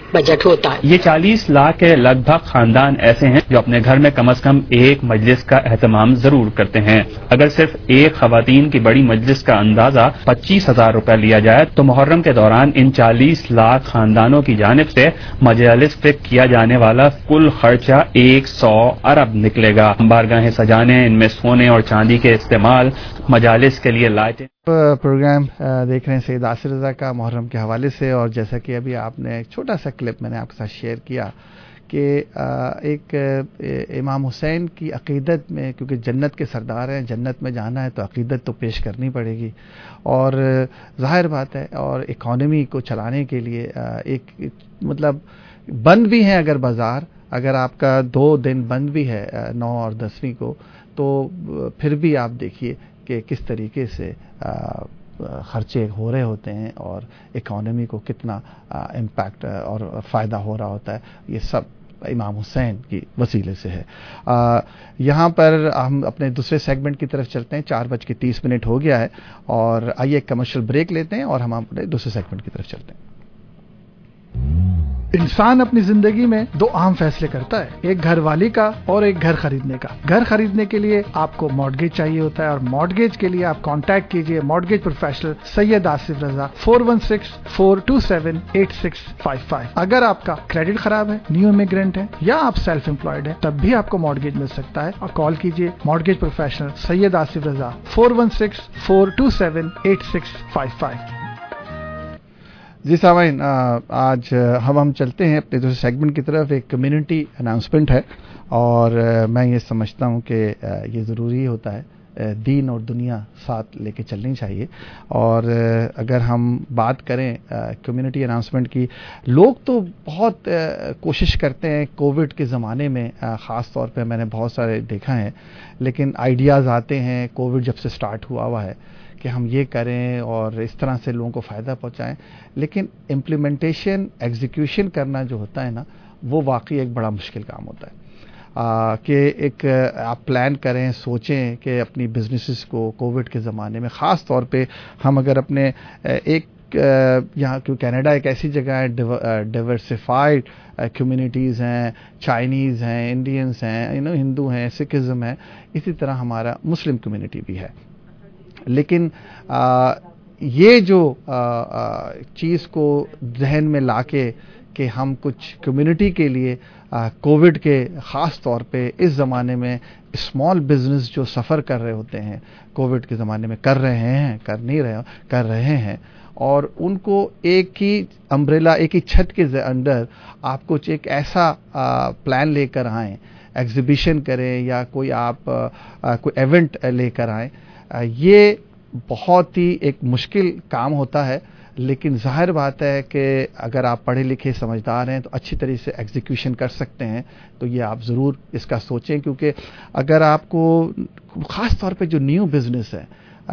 बजट होता है। ये चालीस लाख के लगभग खानदान ऐसे हैं जो अपने घर में कम अज कम एक मजलिस का एहतमाम जरूर करते हैं। अगर सिर्फ एक खवातीन की बड़ी मजलिस का अंदाजा पच्चीस हजार रुपए लिया जाए तो मुहर्रम के दौरान इन चालीस लाख खानदानों की जानिब से मजालिस पे किया जाने वाला कुल खर्चा एक सौ अरब निकलेगा। बारगाहें सजाने, इनमें सोने और चांदी के इस्तेमाल, मजालिस के लिए लाइटें। प्रोग्राम देख रहे हैं सैयद आसिफ रज़ा का मुहर्रम के हवाले से, और जैसा कि अभी आपने एक छोटा सा क्लिप मैंने आपके साथ शेयर किया कि एक इमाम हुसैन की अकीदत में, क्योंकि जन्नत के सरदार हैं, जन्नत में जाना है तो अकीदत तो पेश करनी पड़ेगी, और ज़ाहिर बात है, और इकॉनमी को चलाने के लिए एक मतलब बंद भी है अगर बाज़ार, अगर आपका दो दिन बंद भी है नौ और दसवीं को, तो फिर भी आप देखिए कि किस तरीके से खर्चे हो रहे होते हैं और इकॉनमी को कितना इम्पैक्ट और फ़ायदा हो रहा होता है। ये सब इमाम हुसैन की वसीले से है। यहाँ पर हम अपने दूसरे सेगमेंट की तरफ चलते हैं। चार बज के तीस मिनट हो गया है, और आइए एक कमर्शियल ब्रेक लेते हैं और हम अपने दूसरे सेगमेंट की तरफ चलते हैं। इंसान अपनी जिंदगी में दो अहम फैसले करता है, एक घर वाली का और एक घर खरीदने का। घर खरीदने के लिए आपको मॉर्गेज चाहिए होता है, और मॉर्गेज के लिए आप कांटेक्ट कीजिए mortgage professional Syed Asif Raza four one six four two seven eight six five five. अगर आपका क्रेडिट खराब है, न्यू इमिग्रेंट है, या आप सेल्फ एम्प्लॉयड है, तब भी आपको मॉर्गेज मिल सकता है, और कॉल कीजिए mortgage professional Syed Asif Raza four one six four two seven eight six five five. जी सामाइन, आज हम हम चलते हैं अपने दूसरे सेगमेंट की तरफ। एक कम्युनिटी अनाउंसमेंट है, और मैं ये समझता हूँ कि ये ज़रूरी होता है, दीन और दुनिया साथ लेके चलनी चाहिए। और अगर हम बात करें कम्युनिटी अनाउंसमेंट की, लोग तो बहुत कोशिश करते हैं कोविड के ज़माने में, ख़ास तौर पे मैंने बहुत सारे देखा है, लेकिन आइडियाज़ आते हैं कोविड जब से स्टार्ट हुआ हुआ है कि हम ये करें और इस तरह से लोगों को फ़ायदा पहुंचाएं, लेकिन इम्प्लीमेंटेशन, एग्जीक्यूशन करना जो होता है ना, वो वाकई एक बड़ा मुश्किल काम होता है। कि एक आप प्लान करें, सोचें कि अपनी बिजनेसेस को कोविड के ज़माने में, ख़ास तौर पे हम अगर अपने एक यहाँ, क्योंकि कनाडा एक ऐसी जगह है, डाइवर्सिफाइड कम्युनिटीज़ हैं, चाइनीज़ हैं, इंडियंस हैं, यू नो हिंदू हैं, सिखिज़्म है, इसी तरह हमारा मुस्लिम कम्युनिटी भी है। लेकिन आ, ये जो चीज़ को जहन में लाके कि हम कुछ कम्युनिटी के लिए कोविड के ख़ास तौर पे इस ज़माने में स्मॉल बिजनेस जो सफ़र कर रहे होते हैं कोविड के ज़माने में, कर रहे हैं, कर नहीं रहे कर रहे हैं, और उनको एक ही अम्ब्रेला, एक ही छत के अंदर आप कुछ एक ऐसा आ, प्लान लेकर आएँ, एग्जीबिशन करें या कोई आप आ, कोई इवेंट लेकर आएँ, ये बहुत ही एक मुश्किल काम होता है। लेकिन जाहिर बात है कि अगर आप पढ़े लिखे समझदार हैं तो अच्छी तरीके से एग्जीक्यूशन कर सकते हैं, तो ये आप ज़रूर इसका सोचें। क्योंकि अगर आपको ख़ास तौर पे जो न्यू बिज़नेस है,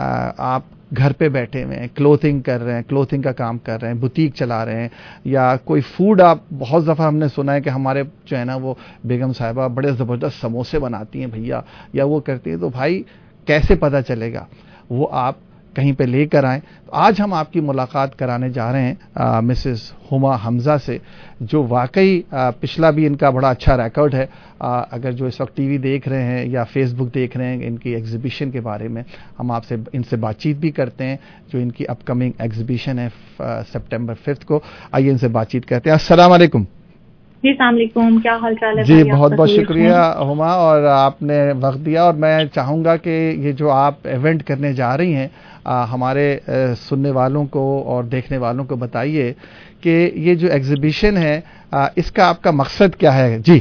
आप घर पे बैठे हुए हैं, क्लोथिंग कर रहे हैं, क्लोथिंग का काम कर रहे हैं, बुटीक चला रहे हैं, या कोई फूड, आप बहुत दफ़ा हमने सुना है कि हमारे जो है ना वो बेगम साहिबा बड़े ज़बरदस्त समोसे बनाती हैं भैया, या वो करती हैं, तो भाई कैसे पता चलेगा, वो आप कहीं पे लेकर आएँ। तो आज हम आपकी मुलाकात कराने जा रहे हैं मिसेस हुमा हमज़ा से, जो वाकई पिछला भी इनका बड़ा अच्छा रिकॉर्ड है। आ, अगर जो इस वक्त टीवी देख रहे हैं या फेसबुक देख रहे हैं इनकी एग्जीबिशन के बारे में, हम आपसे इनसे बातचीत भी करते हैं, जो इनकी अपकमिंग एग्जीबिशन है सितंबर फिफ्थ को। आइए इनसे बातचीत करते हैं। अस्सलाम वालेकुम। जी अस्सलाम वालेकुम, क्या हाल चाल है? जी बहुत बहुत शुक्रिया हुमा, और आपने वक्त दिया, और मैं चाहूँगा कि ये जो आप इवेंट करने जा रही हैं आ, हमारे आ, सुनने वालों को और देखने वालों को बताइए कि ये जो एग्जीबिशन है आ, इसका आपका मकसद क्या है? जी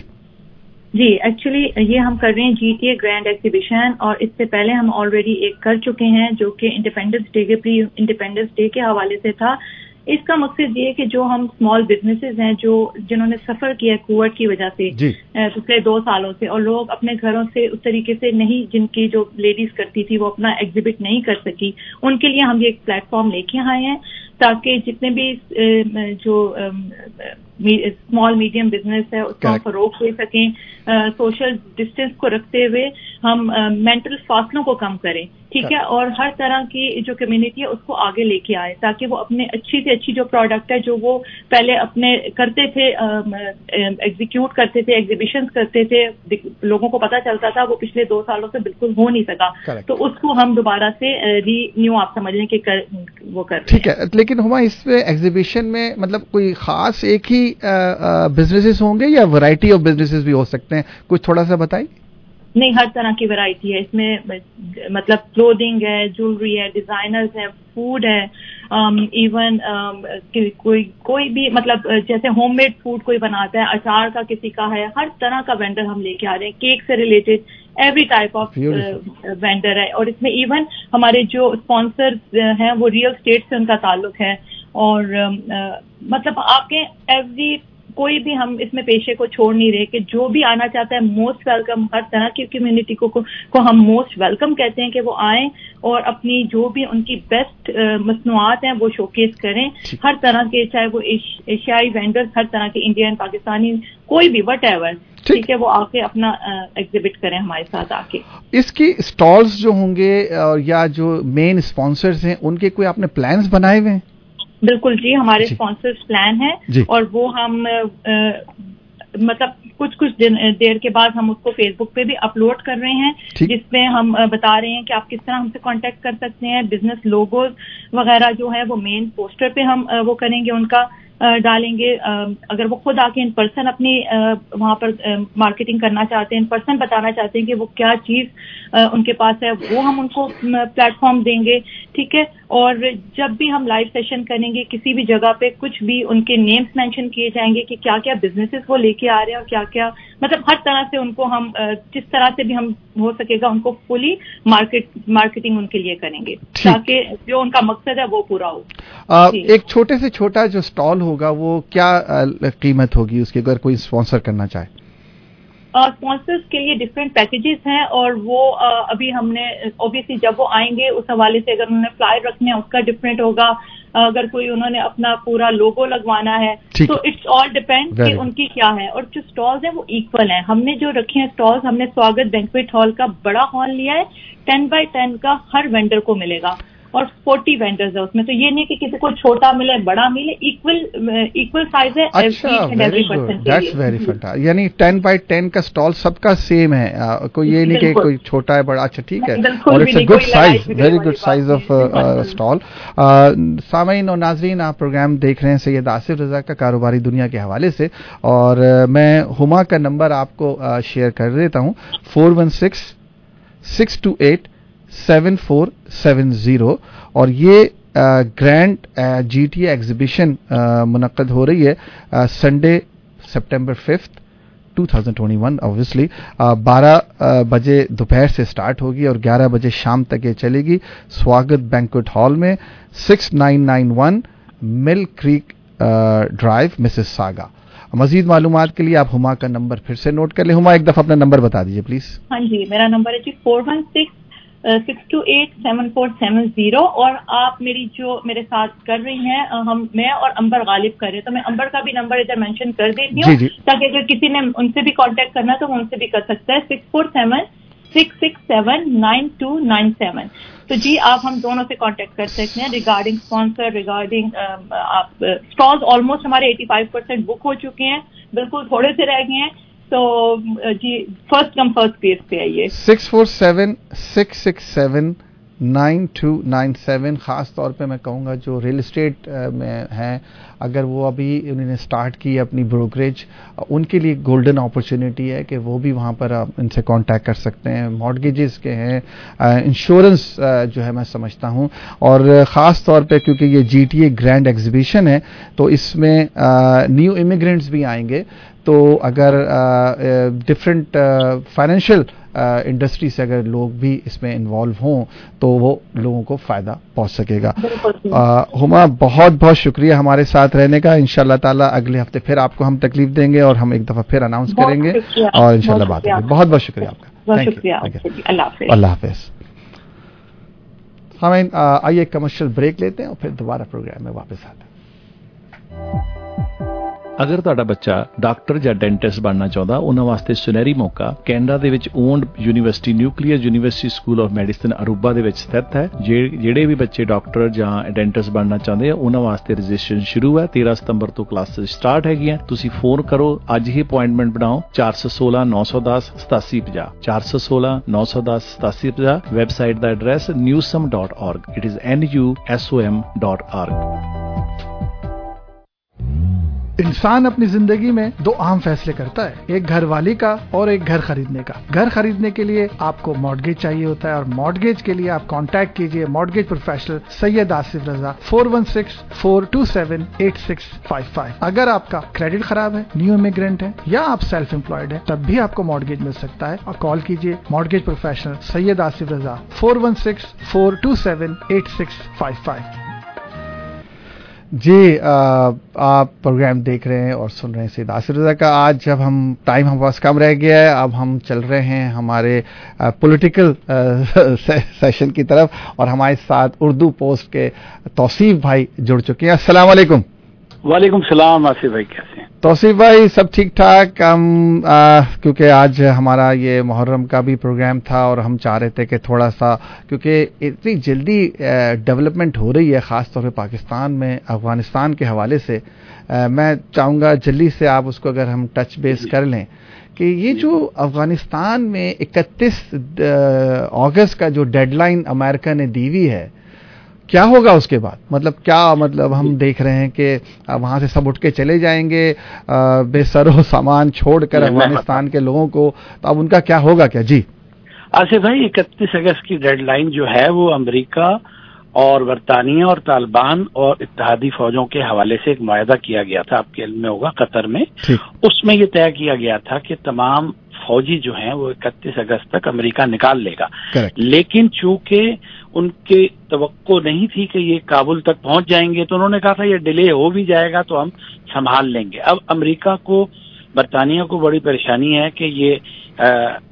जी एक्चुअली ये हम कर रहे हैं जीटीए ग्रैंड एग्जीबिशन, और इससे पहले हम ऑलरेडी एक कर चुके हैं जो कि इंडिपेंडेंस डे के प्री इंडिपेंडेंस डे के हवाले से था। इसका मकसद ये है कि जो हम स्मॉल बिजनेसेस हैं जो जिन्होंने सफर किया है कोविड की वजह से पिछले दो सालों से, और लोग अपने घरों से उस तरीके से नहीं, जिनकी जो लेडीज करती थी वो अपना एग्जिबिट नहीं कर सकी, उनके लिए हम ये एक प्लेटफॉर्म लेके आए हैं ताकि जितने भी जो स्मॉल मीडियम बिजनेस है उसको हम फरोग दे सकें, सोशल डिस्टेंस को रखते हुए हम मेंटल फासलों को कम करें, ठीक है, और हर तरह की जो कम्युनिटी है उसको आगे लेके आए ताकि वो अपने अच्छी से अच्छी जो प्रोडक्ट है जो वो पहले अपने करते थे, एग्जीक्यूट करते थे, एग्जीबिशंस करते थे, लोगों को पता चलता था, वो पिछले दो सालों से बिल्कुल हो नहीं सका। Correct. तो उसको हम दोबारा से रीन्यू आप समझ लें कि कर, वो कर ठीक है। लेकिन हुमा इसमें एग्जीबिशन में मतलब कोई खास एक ही बिजनेसेस होंगे या वैरायटी ऑफ बिजनेसेस भी हो सकते हैं, कुछ थोड़ा सा बताइए। नहीं, हर तरह की वैरायटी है इसमें, मतलब क्लोथिंग है, ज्वेलरी है, डिजाइनर्स है, फूड है, इवन um, कोई कोई भी मतलब जैसे होममेड फूड कोई बनाता है, अचार का किसी का है, हर तरह का वेंडर हम लेके आ रहे हैं, केक से related every type of vendor है। और इसमें इवन हमारे जो स्पॉन्सर्स हैं वो रियल स्टेट से उनका ताल्लुक है, और uh, मतलब आपके एवरी कोई भी हम इसमें पेशे को छोड़ नहीं रहे कि जो भी आना चाहता है मोस्ट वेलकम, हर तरह की कम्युनिटी को, को को हम मोस्ट वेलकम कहते हैं कि वो आएं और अपनी जो भी उनकी बेस्ट मसनूआत हैं वो शोकेस करें, हर तरह के, चाहे वो एशियाई वेंडर्स, हर तरह के इंडियन, पाकिस्तानी, कोई भी वट एवर, ठीक है, वो आके अपना एग्जिबिट करें हमारे साथ आके। इसकी स्टॉल्स जो होंगे या जो मेन स्पॉन्सर्स हैं उनके कोई आपने प्लान्स बनाए हुए हैं? बिल्कुल जी, हमारे स्पॉन्सर्स प्लान है और वो हम आ, मतलब कुछ कुछ दिन देर के बाद हम उसको फेसबुक पे भी अपलोड कर रहे हैं, जिसमें हम बता रहे हैं कि आप किस तरह हमसे कांटेक्ट कर सकते हैं। बिजनेस लोगोज वगैरह जो है वो मेन पोस्टर पे हम वो करेंगे, उनका डालेंगे। अगर वो खुद आके इन पर्सन अपनी वहाँ पर मार्केटिंग करना चाहते हैं, इन पर्सन बताना चाहते हैं कि वो क्या चीज उनके पास है, वो हम उनको प्लेटफॉर्म देंगे, ठीक है। और जब भी हम लाइव सेशन करेंगे किसी भी जगह पे, कुछ भी उनके नेम्स मेंशन किए जाएंगे कि क्या क्या बिजनेसेस वो लेके आ रहे हैं और क्या क्या, मतलब हर तरह से उनको हम जिस तरह से भी हम हो सकेगा उनको फुली मार्केट मार्केटिंग उनके लिए करेंगे ताकि जो उनका मकसद है वो पूरा हो। आ, एक छोटे से छोटा जो स्टॉल होगा वो क्या कीमत होगी उसकी, अगर कोई स्पॉन्सर करना चाहे? स्पॉन्सर्स uh, के लिए डिफरेंट पैकेजेस हैं और वो uh, अभी हमने ऑब्वियसली जब वो आएंगे उस हवाले से अगर उन्होंने फ्लायर रखने हैं उसका डिफरेंट होगा, uh, अगर कोई उन्होंने अपना पूरा लोगो लगवाना है तो इट्स ऑल डिपेंड कि उनकी क्या है। और जो स्टॉल्स हैं वो इक्वल हैं। हमने जो रखे हैं स्टॉल्स, हमने स्वागत बैंक्वेट हॉल का बड़ा हॉल लिया है, टेन बाई टेन का हर वेंडर को मिलेगा और फोर्टी वेंडर्स है उसमें, तो ये नहीं कि किसी को छोटा मिले बड़ा मिले, इक्वल इक्वल साइज है। अच्छा, very good, that's very fantastic. यानी टेन बाई टेन का स्टॉल सबका सेम है, आ, कोई ये नहीं कि कोई छोटा है बड़ा। अच्छा ठीक है, और it's a good size, very good size of stall. Sameen और नाजरीन, आप प्रोग्राम देख रहे हैं सैयद आसिफ रजा का कारोबारी दुनिया के हवाले से, और uh, मैं हुमा का नंबर आपको शेयर uh, कर देता हूँ, four one six six two eight seven four seven zero. और ये ग्रैंड जीटीए एग्जीबिशन मुनक्कद हो रही है Sunday September fifth two thousand twenty one. Obviously बारह बजे दोपहर से स्टार्ट होगी और ग्यारह बजे शाम तक ये चलेगी। स्वागत बैंक्वेट हॉल में, six nine nine one Mill Creek Drive, Mississauga. मजीद मालूमात के लिए आप हुमा का नंबर फिर से नोट कर ले। हुमा, एक दफा अपना नंबर बता दीजिए प्लीज। हाँ जी, मेरा नंबर है जी four one six six two eight seven four seven zero. और आप मेरी जो मेरे साथ कर रही हैं, हम मैं और अंबर गालिब कर रहे हैं, तो मैं अंबर का भी नंबर इधर मेंशन कर देती हूँ ताकि अगर किसी ने उनसे भी कांटेक्ट करना है तो वो उनसे भी कर सकता है, six four seven six six seven nine two nine seven. तो जी आप हम दोनों से कांटेक्ट कर सकते हैं रिगार्डिंग स्पॉन्सर, रिगार्डिंग आप स्टॉल्स ऑलमोस्ट हमारे एटी फाइव परसेंट बुक हो चुके हैं, बिल्कुल थोड़े से रह गए हैं। तो जी फर्स्ट कम फर्स्ट पेज पे आइए। Six four seven six six seven nine two nine seven. ख़ास तौर पे मैं कहूँगा जो रियल इस्टेट में हैं, अगर वो अभी उन्होंने स्टार्ट की अपनी ब्रोकरेज, उनके लिए गोल्डन अपॉर्चुनिटी है कि वो भी वहाँ पर आप इनसे कांटेक्ट कर सकते हैं। मॉर्गेजेस के हैं, इंश्योरेंस जो है मैं समझता हूँ, और ख़ास तौर पे क्योंकि ये जीटीए ग्रैंड एग्जीबिशन है तो इसमें न्यू इमिग्रेंट्स भी आएंगे, तो अगर डिफरेंट फाइनेंशियल इंडस्ट्री से अगर लोग भी इसमें इन्वॉल्व हों तो वो लोगों को फ़ायदा पहुंच सकेगा। हुमा, बहुत बहुत शुक्रिया हमारे साथ रहने का। इंशाल्लाह ताला अगले हफ्ते फिर आपको हम तकलीफ देंगे और हम एक दफ़ा फिर अनाउंस करेंगे और इंशाल्लाह बात होगी। बहुत बहुत शुक्रिया आपका, बहुत शुक्रिया, अल्लाह हाफ़िज़। ہمیں آئیے ایک کمرشل بریک لیتے ہیں اور پھر دوبارہ پروگرام میں واپس آتے ہیں. ਅਗਰ ਤੁਹਾਡਾ ਬੱਚਾ ਡਾਕਟਰ ਜਾਂ ਡੈਂਟਿਸਟ ਬਣਨਾ ਚਾਹੁੰਦਾ, ਉਹਨਾਂ ਵਾਸਤੇ ਸੁਨਹਿਰੀ ਮੌਕਾ ਕੈਨੇਡਾ ਦੇ ਵਿੱਚ owned university nuclear university school of medicine Aruba ਦੇ ਵਿੱਚ ਸਥਿਤ ਹੈ. ਜਿਹੜੇ ਵੀ ਬੱਚੇ ਡਾਕਟਰ ਜਾਂ ਡੈਂਟਿਸਟ ਬਣਨਾ ਚਾਹੁੰਦੇ ਆ ਉਹਨਾਂ ਵਾਸਤੇ ਰਜਿਸਟ੍ਰੇਸ਼ਨ ਸ਼ੁਰੂ ਹੈ. ਤੇਰਾਂ ਸਤੰਬਰ ਤੋਂ ਕਲਾਸਿਸ ਸਟਾਰਟ ਹੈਗੀਆਂ. ਤੁਸੀਂ ਫੋਨ ਕਰੋ, ਅੱਜ ਹੀ ਅਪਾਇੰਟਮੈਂਟ ਬਣਾਓ. ਚਾਰ ਸੌ ਸੋਲਾਂ ਨੌ ਸੌ ਦਸ ਸਤਾਸੀ ਪੰਜਾਹ ਚਾਰ ਸੌ ਸੋਲਾਂ ਨੌ ਸੌ ਦਸ ਸਤਾਸੀ ਪੰਜਾਹ. ਵੈਬਸਾਈਟ ਦਾ address newsome dot org. It is N U S O M dot org. इंसान अपनी जिंदगी में दो अहम फैसले करता है, एक घर वाली का और एक घर खरीदने का. घर खरीदने के लिए आपको मॉर्गेज चाहिए होता है और मॉर्गेज के लिए आप कांटेक्ट कीजिए mortgage professional Syed Asif Raza four one six four two seven eight six five five. अगर आपका क्रेडिट खराब है, न्यू इमिग्रेंट है या आप सेल्फ एम्प्लॉयड है, तब भी आपको मॉर्गेज मिल सकता है. और कॉल कीजिए mortgage professional Syed Asif Raza four one six four two seven eight six five five. جی آپ پروگرام دیکھ رہے ہیں اور سن رہے ہیں سید آصف رضا کا. آج جب ہم ٹائم ہم پاس کم رہ گیا ہے, اب ہم چل رہے ہیں ہمارے پولیٹیکل سیشن کی طرف اور ہمارے ساتھ اردو پوسٹ کے توصیف بھائی جڑ چکے ہیں. السلام علیکم. وعلیکم السلام آصف بھائی, کیسے ہیں؟ توصیف بھائی سب ٹھیک ٹھاک. ہم کیونکہ آج ہمارا یہ محرم کا بھی پروگرام تھا اور ہم چاہ رہے تھے کہ تھوڑا سا, کیونکہ اتنی جلدی ڈیولپمنٹ ہو رہی ہے خاص طور پہ پاکستان میں افغانستان کے حوالے سے, میں چاہوں گا جلدی سے آپ اس کو اگر ہم ٹچ بیس کر لیں کہ یہ جو افغانستان میں اکتیس اگست کا جو ڈیڈ لائن امریکہ نے دی ہوئی ہے, کیا ہوگا اس کے بعد؟ مطلب کیا مطلب ہم دیکھ رہے ہیں کہ وہاں سے سب اٹھ کے چلے جائیں گے بے سر و سامان چھوڑ کر افغانستان کے لوگوں کو, تو اب ان کا کیا ہوگا کیا؟ جی آصف بھائی, اکتیس اگست کی ڈیڈ لائن جو ہے وہ امریکہ اور برطانیہ اور طالبان اور اتحادی فوجوں کے حوالے سے ایک معاہدہ کیا گیا تھا, آپ کے علم میں ہوگا, قطر میں. اس میں یہ طے کیا گیا تھا کہ تمام فوجی جو ہیں وہ اکتیس اگست تک امریکہ نکال لے گا. لیکن چونکہ ان کی توقع نہیں تھی کہ یہ کابل تک پہنچ جائیں گے, تو انہوں نے کہا تھا یہ ڈیلے ہو بھی جائے گا تو ہم سنبھال لیں گے. اب امریکہ کو, برطانیہ کو بڑی پریشانی ہے کہ یہ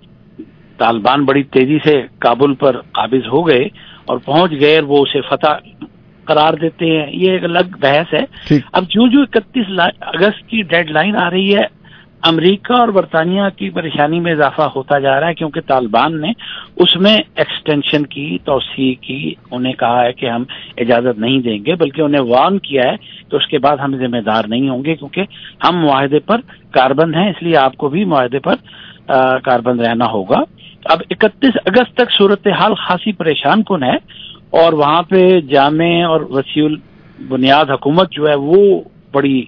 طالبان بڑی تیزی سے کابل پر قابض ہو گئے اور پہنچ گئے اور وہ اسے فتح قرار دیتے ہیں. یہ ایک الگ بحث ہے. اب جو جو اکتیس اگست کی ڈیڈ لائن آ رہی ہے, امریکہ اور برطانیہ کی پریشانی میں اضافہ ہوتا جا رہا ہے, کیونکہ طالبان نے اس میں ایکسٹینشن کی, توسیع کی. انہیں کہا ہے کہ ہم اجازت نہیں دیں گے, بلکہ انہیں وارن کیا ہے کہ اس کے بعد ہم ذمہ دار نہیں ہوں گے, کیونکہ ہم معاہدے پر کاربند ہیں, اس لیے آپ کو بھی معاہدے پر کاربند رہنا ہوگا. اب اکتیس اگست تک صورتحال خاصی پریشان کن ہے اور وہاں پہ جامع اور وسیع بنیاد حکومت جو ہے وہ بڑی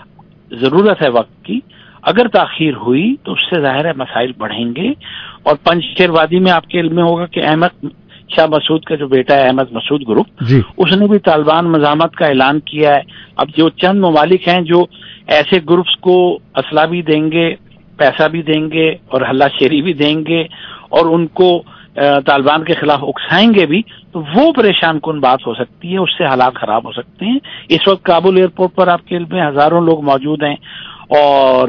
ضرورت ہے وقت کی. اگر تاخیر ہوئی تو اس سے ظاہر ہے مسائل بڑھیں گے. اور پنجشیر وادی میں آپ کے علم میں ہوگا کہ احمد شاہ مسعود کا جو بیٹا ہے احمد مسعود گروپ, جی. اس نے بھی طالبان مزاحمت کا اعلان کیا ہے. اب جو چند ممالک ہیں جو ایسے گروپس کو اسلحہ بھی دیں گے, پیسہ بھی دیں گے اور ہلا شیری بھی دیں گے اور ان کو طالبان کے خلاف اکسائیں گے بھی, تو وہ پریشان کن بات ہو سکتی ہے, اس سے حالات خراب ہو سکتے ہیں. اس وقت کابل ایئرپورٹ پر آپ کے علم میں ہزاروں لوگ موجود ہیں اور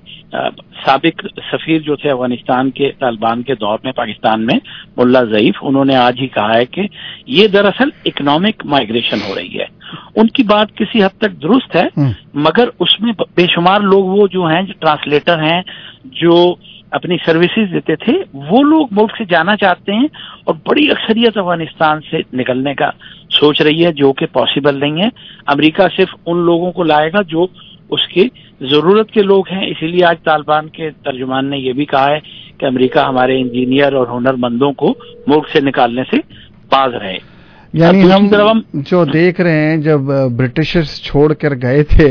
سابق سفیر جو تھے افغانستان کے طالبان کے دور میں پاکستان میں, ملا ضعیف, انہوں نے آج ہی کہا ہے کہ یہ دراصل اکنامک مائیگریشن ہو رہی ہے. ان کی بات کسی حد تک درست ہے, مگر اس میں بے شمار لوگ وہ جو ہیں, جو ٹرانسلیٹر ہیں, جو اپنی سروسز دیتے تھے, وہ لوگ ملک سے جانا چاہتے ہیں اور بڑی اکثریت افغانستان سے نکلنے کا سوچ رہی ہے, جو کہ پاسبل نہیں ہے. امریکہ صرف ان لوگوں کو لائے گا جو اس کی ضرورت کے لوگ ہیں. اسی لیے آج طالبان کے ترجمان نے یہ بھی کہا ہے کہ امریکہ ہمارے انجینئر اور ہنرمندوں کو ملک سے نکالنے سے باز رہے. یعنی ہم جو دیکھ رہے ہیں جب برٹشرز چھوڑ کر گئے تھے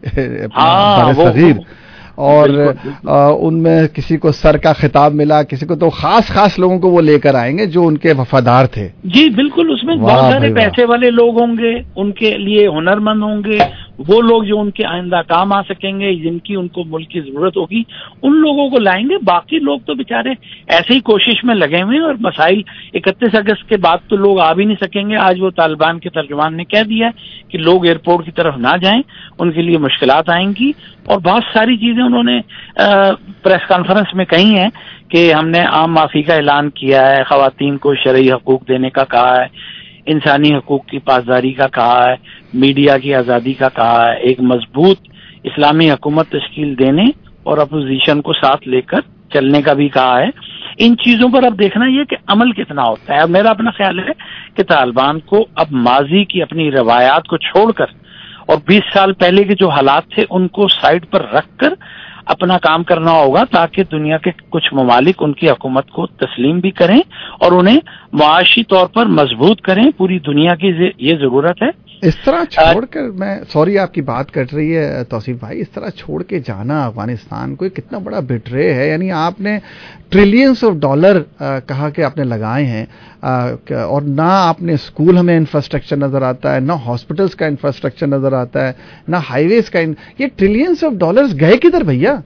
برصغیر اور ان میں کسی کو سر کا خطاب ملا, کسی کو, تو خاص خاص لوگوں کو وہ لے کر آئیں گے جو ان کے وفادار تھے. جی بالکل, اس میں بہت سارے پیسے والے لوگ ہوں گے, ان کے لیے ہنرمند ہوں گے, وہ لوگ جو ان کے آئندہ کام آ سکیں گے, جن کی ان کو ملک کی ضرورت ہوگی, ان لوگوں کو لائیں گے. باقی لوگ تو بےچارے ایسے ہی کوشش میں لگے ہوئے ہیں اور مسائل اکتیس اگست کے بعد تو لوگ آ بھی نہیں سکیں گے. آج وہ طالبان کے ترجمان نے کہہ دیا کہ لوگ ایئرپورٹ کی طرف نہ جائیں, ان کے لیے مشکلات آئیں گی. اور بہت ساری چیزیں انہوں نے پریس کانفرنس میں کہی ہیں کہ ہم نے عام معافی کا اعلان کیا ہے, خواتین کو شرعی حقوق دینے کا کہا ہے, इंसानी हकूक की पासदारी का कहा है, मीडिया की आज़ादी का कहा है, एक मजबूत इस्लामी हुकूमत तश्कील देने और अपोजिशन को साथ लेकर चलने का भी कहा है। इन चीजों पर अब देखना ये कि अमल कितना होता है। अब मेरा अपना ख्याल है कि तालिबान को अब माजी की अपनी रवायात को छोड़कर और बीस साल पहले के जो हालात थे उनको साइड पर रखकर अपना काम करना होगा, ताकि दुनिया के कुछ ममालिक उनकी हुकूमत को तस्लीम भी करें और उन्हें मुआशी तौर पर मजबूत करें। पूरी दुनिया की ये जरूरत है। इस तरह छोड़कर, मैं सॉरी आपकी बात कट रही है तौसीफ भाई, इस तरह छोड़ के जाना अफगानिस्तान को कितना बड़ा बिट्रे है। यानी आपने ट्रिलियंस ऑफ डॉलर कहा कि आपने लगाए हैं आ, और ना आपने स्कूल हमें इंफ्रास्ट्रक्चर नजर आता है, ना हॉस्पिटल्स का इंफ्रास्ट्रक्चर नजर आता है, ना हाईवेज का। ये ट्रिलियंस ऑफ डॉलर्स गए किधर भैया?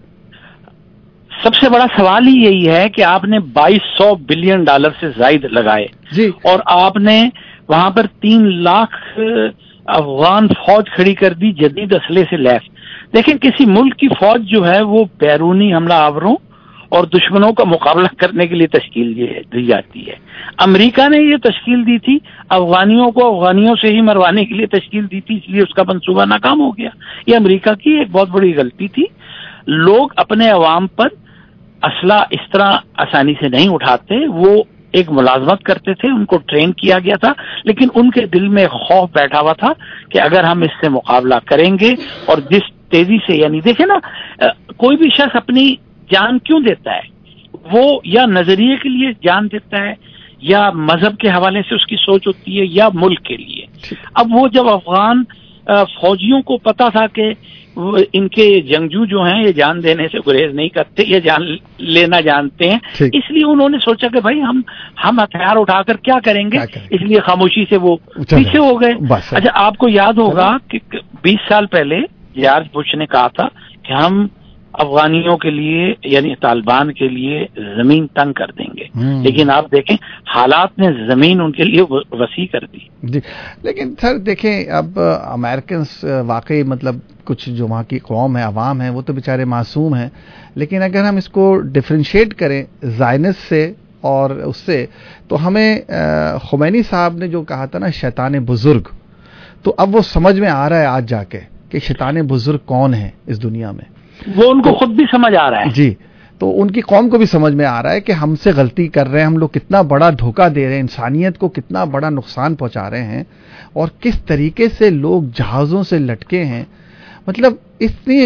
सबसे बड़ा सवाल ही यही है कि आपने बाईस सौ बिलियन डॉलर से ज्यादा लगाए जी, और आपने वहां पर तीन लाख अफगान फौज खड़ी कर दी जदीद असले से लैस। लेकिन किसी मुल्क की फौज जो है वो बैरूनी हमला आवरों और दुश्मनों का मुकाबला करने के लिए तश्कील दी जाती है। अमेरिका ने ये तश्कील दी थी, अफगानियों को अफगानियों से ही मरवाने के लिए तश्कील दी थी, इसलिए उसका मंसूबा नाकाम हो गया। ये अमेरिका की एक बहुत बड़ी गलती थी। लोग अपने अवाम पर असला इस तरह आसानी से नहीं उठाते, वो एक मुलाजमत करते थे, उनको ट्रेन किया गया था, लेकिन उनके दिल में खौफ बैठा हुआ था कि अगर हम इससे मुकाबला करेंगे और जिस तेजी से, यानी देखे ना, कोई भी शख्स अपनी जान क्यों देता है, वो या नजरिए के लिए जान देता है या मजहब के हवाले से उसकी सोच होती है या मुल्क के लिए। अब वो जब अफगान फौजियों को पता था कि इनके जंगजू जो हैं ये जान देने से गुरेज नहीं करते, ये जान लेना जानते हैं, इसलिए उन्होंने सोचा कि भाई हम हम हथियार उठाकर क्या करेंगे, क्या करें? इसलिए खामोशी से वो पीछे हो गए। अच्छा, आपको याद होगा कि बीस साल पहले जॉर्ज बुश ने कहा था कि हम अफगानियों के लिए यानी तालिबान के लिए जमीन तंग कर देंगे, लेकिन आप देखें हालात ने जमीन उनके लिए वसी कर दी जी। लेकिन सर देखें, अब अमेरिकन वाकई मतलब कुछ जो वहाँ की कौम है, अवाम है, वो तो बेचारे मासूम हैं, लेकिन अगर हम इसको डिफ्रेंशिएट करें ज़ायनिस्ट से और उससे, तो हमें खुमैनी साहब ने जो कहा था ना शैतान बुजुर्ग, तो अब वो समझ में आ रहा है आज जाके कि शैतान बुजुर्ग कौन है इस दुनिया में। वो उनको खुद भी समझ आ रहा है जी, तो उनकी कौम को भी समझ में आ रहा है कि हमसे गलती कर रहे हैं, हम लोग कितना बड़ा धोखा दे रहे हैं, इंसानियत को कितना बड़ा नुकसान पहुंचा रहे हैं, और किस तरीके से लोग जहाज़ों से लटके हैं। मतलब इतनी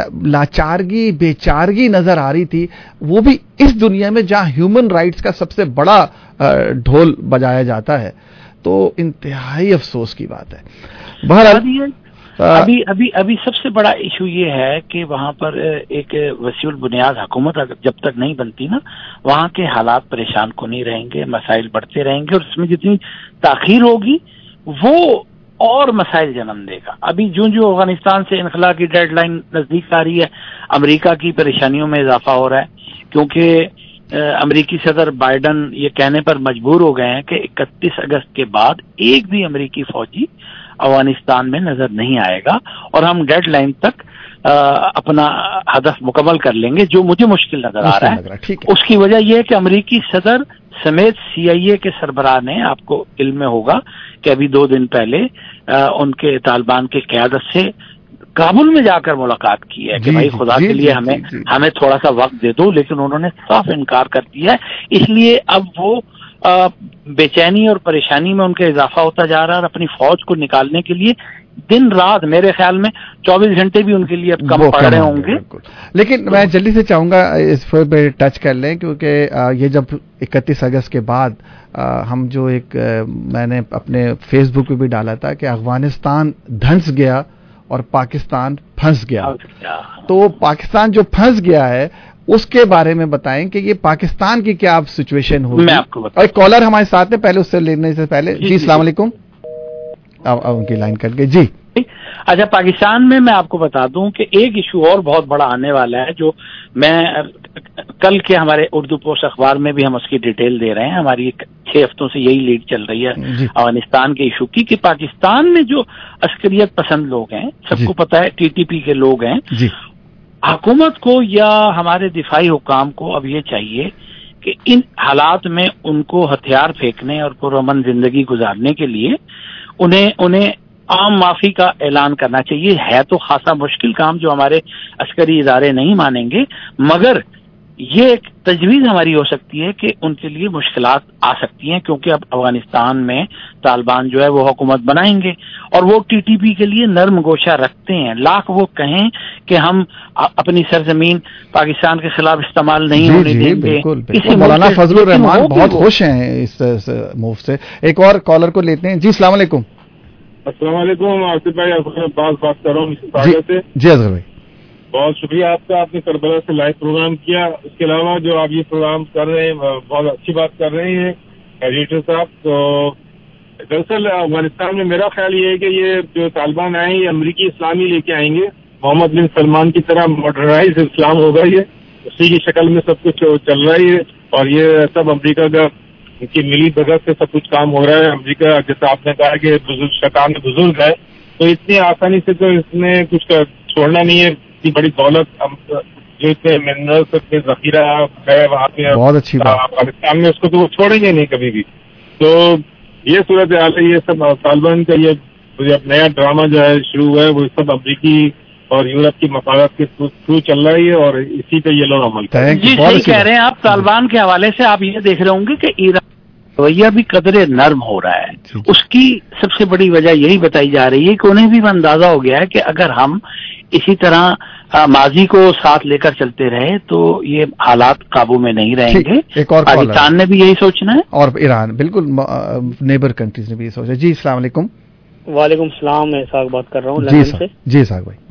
लाचारगी बेचारगी नजर आ रही थी, वो भी इस दुनिया में जहां ह्यूमन राइट्स का सबसे बड़ा ढोल बजाया जाता है। तो इंतहाई अफसोस की बात है। बहरहाल अभी अभी अभी सबसे बड़ा इशू ये है कि वहां पर एक वसीउल बुनियाद हुकूमत जब तक नहीं बनती ना, वहां के हालात परेशान को नहीं रहेंगे, मसाइल बढ़ते रहेंगे, और इसमें जितनी ताखीर होगी वो और मसाइल जन्म देगा। अभी जो जो अफगानिस्तान से इनखला की डेडलाइन नजदीक आ रही है, अमेरिका की परेशानियों में इजाफा हो रहा है, क्योंकि अमेरिकी सदर बाइडन ये कहने पर मजबूर हो गए हैं कि इकतीस अगस्त के बाद एक भी अमेरिकी फौजी अफगानिस्तान में नजर नहीं आएगा और हम डेडलाइन तक आ, अपना हदफ मुकम्मल कर लेंगे, जो मुझे मुश्किल नजर आ रहा है। है। उसकी वजह यह है कि अमेरिकी सदर समेत सी आई ए के सरबराह ने, आपको इल्म में होगा कि अभी दो दिन पहले आ, उनके तालिबान के क़यादत से काबुल में जाकर मुलाकात की है कि भाई खुदा के लिए हमें जी, जी, हमें थोड़ा सा वक्त दे दो, लेकिन उन्होंने साफ इनकार कर दिया है। इसलिए अब वो बेचैनी और परेशानी में उनका इजाफा होता जा रहा है, और अपनी फौज को निकालने के लिए दिन रात, मेरे ख्याल में चौबीस घंटे भी उनके लिए अब कम पड़ रहे होंगे। लेकिन तो, मैं जल्दी से चाहूंगा इस पर टच कर लें, क्योंकि ये जब इकतीस अगस्त के बाद आ, हम जो एक आ, मैंने अपने फेसबुक पे भी डाला था कि अफगानिस्तान धंस गया और पाकिस्तान फंस गया, तो पाकिस्तान जो फंस गया है उसके बारे में बताएं कि ये पाकिस्तान की क्या सिचुएशन होगी। मैं आपको और एक कॉलर हमारे साथ है, पहले उससे लेने से पहले जी, जी अस्सलाम वालेकुम। अब उनकी लाइन कट गई जी। अच्छा, पाकिस्तान में मैं आपको बता दूं कि एक इशू और बहुत बड़ा आने वाला है, जो मैं कल के हमारे उर्दू पोस्ट अखबार में भी हम उसकी डिटेल दे रहे हैं। हमारी छह हफ्तों से यही लीड चल रही है अफगानिस्तान के इशू की, कि पाकिस्तान में जो अस्करियत पसंद लोग हैं, सबको पता है टी टी पी के लोग हैं, हुकूमत को या हमारे दिफाई हुकाम को अब ये चाहिए کہ ان حالات میں ان کو ہتھیار پھینکنے اور پرامن زندگی گزارنے کے لیے انہیں انہیں عام معافی کا اعلان کرنا چاہیے. ہے تو خاصا مشکل کام جو ہمارے عسکری ادارے نہیں مانیں گے، مگر یہ ایک تجویز ہماری ہو سکتی ہے کہ ان کے لیے مشکلات آ سکتی ہیں، کیونکہ اب افغانستان میں طالبان جو ہے وہ حکومت بنائیں گے اور وہ ٹی ٹی پی کے لیے نرم گوشہ رکھتے ہیں. لاکھ وہ کہیں کہ ہم اپنی سرزمین پاکستان کے خلاف استعمال نہیں جی ہونے جی دیں گے. بالکل بالکل. مولانا فضل الرحمان بہت خوش ہیں اس موو سے. ایک اور کالر کو لیتے ہیں. جی السلام علیکم. السلام علیکم آصف بھائی، عباس بات کر رہا ہوں سے. جی اظہر بھائی بہت شکریہ آپ کا، آپ نے کربلا سے لائیو پروگرام کیا. اس کے علاوہ جو آپ یہ پروگرام کر رہے ہیں بہت اچھی بات کر رہے ہیں ایڈیٹر صاحب. تو دراصل افغانستان میں میرا خیال یہ ہے کہ یہ جو طالبان آئے ہیں یہ امریکی اسلامی لے کے آئیں گے. محمد بن سلمان کی طرح ماڈرنائز اسلام ہوگا، یہ اسی کی شکل میں سب کچھ چل رہا ہے اور یہ سب امریکہ کا کی ملی بھگت سے سب کچھ کام ہو رہا ہے. امریکہ جیسے آپ نے کہا کہ بزرگ شیطان بزرگ ہے، تو اتنی آسانی سے تو اس نے کچھ چھوڑنا نہیں ہے. اتنی بڑی دولت جو اتنے منرلس اتنے ذخیرہ ہے وہاں پہ افغانستان میں، اس کو تو وہ چھوڑیں گے نہیں کبھی بھی. تو یہ صورت حال ہے. یہ سب طالبان کا یہ نیا ڈرامہ جو ہے شروع ہوا ہے وہ سب امریکی اور یورپ کی مفادات کے تھرو چل رہا ہے اور اسی پہ یہ لوگ عمل کریں. جی صحیح کہہ رہے ہیں آپ. طالبان کے حوالے سے آپ یہ دیکھ رہے ہوں گے کہ ایران رویہ بھی قدر نرم ہو رہا ہے. اس کی سب سے بڑی وجہ یہی بتائی جا رہی ہے کہ انہیں بھی اندازہ ہو گیا ہے کہ اگر ہم اسی طرح ماضی کو ساتھ لے کر چلتے رہے تو یہ حالات قابو میں نہیں رہیں گے. پاکستان نے بھی یہی سوچنا ہے اور ایران بالکل نیبر کنٹریز نے بھی یہ سوچا. جی السلام علیکم. وعلیکم السلام. میں اسحاق بات کر رہا ہوں جی لندن سے. جی اسحاق بھائی.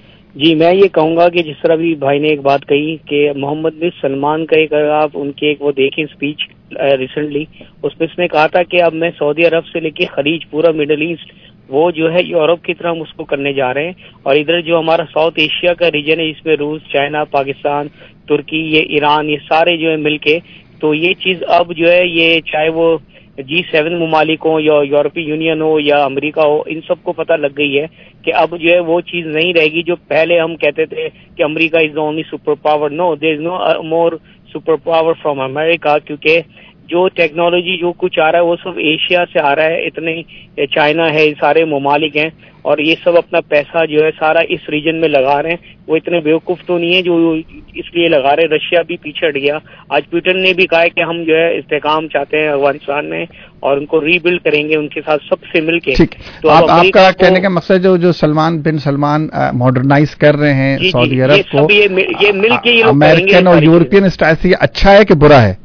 جی میں یہ کہوں گا کہ جس طرح بھی بھائی نے ایک بات کہی کہ محمد بن سلمان کا ایک آپ ان کے ایک وہ دیکھیں اسپیچ ریسنٹلی، اس میں اس نے کہا تھا کہ اب میں سعودی عرب سے لے کے خلیج پورا مڈل ایسٹ وہ جو ہے یورپ کی طرح ہم اس کو کرنے جا رہے ہیں. اور ادھر جو ہمارا ساؤتھ ایشیا کا ریجن ہے جس میں روس، چائنا، پاکستان، ترکی، یہ ایران، یہ سارے جو ہے مل کے، تو یہ چیز اب جو ہے یہ چاہے وہ جی سیون ممالک ہوں یا یورپی یونین ہو یا امریکہ ہو، ان سب کو پتہ لگ گئی ہے کہ اب جو ہے وہ چیز نہیں رہے گی جو پہلے ہم کہتے تھے کہ America is the only superpower. No, there is no more superpower from America, کیونکہ جو ٹیکنالوجی جو کچھ آ رہا ہے وہ سب ایشیا سے آ رہا ہے. اتنے چائنا ہے، سارے ممالک ہیں اور یہ سب اپنا پیسہ جو ہے سارا اس ریجن میں لگا رہے ہیں. وہ اتنے بیوقوف تو نہیں ہے جو اس لیے لگا رہے. رشیا بھی پیچھے ہٹ گیا. آج پیوٹن نے بھی کہا ہے کہ ہم جو ہے استحکام چاہتے ہیں افغانستان میں اور ان کو ری بلڈ کریں گے ان کے ساتھ سب سے مل کے. تو آپ, آپ کا کہنے کا مقصد جو جو سلمان بن سلمان ماڈرنائز کر رہے ہیں جی سعودی جی عرب کو، یہ مل کے یہ امریکن اور یورپین اسٹائل سے یہ اچھا ہے کہ برا ہے؟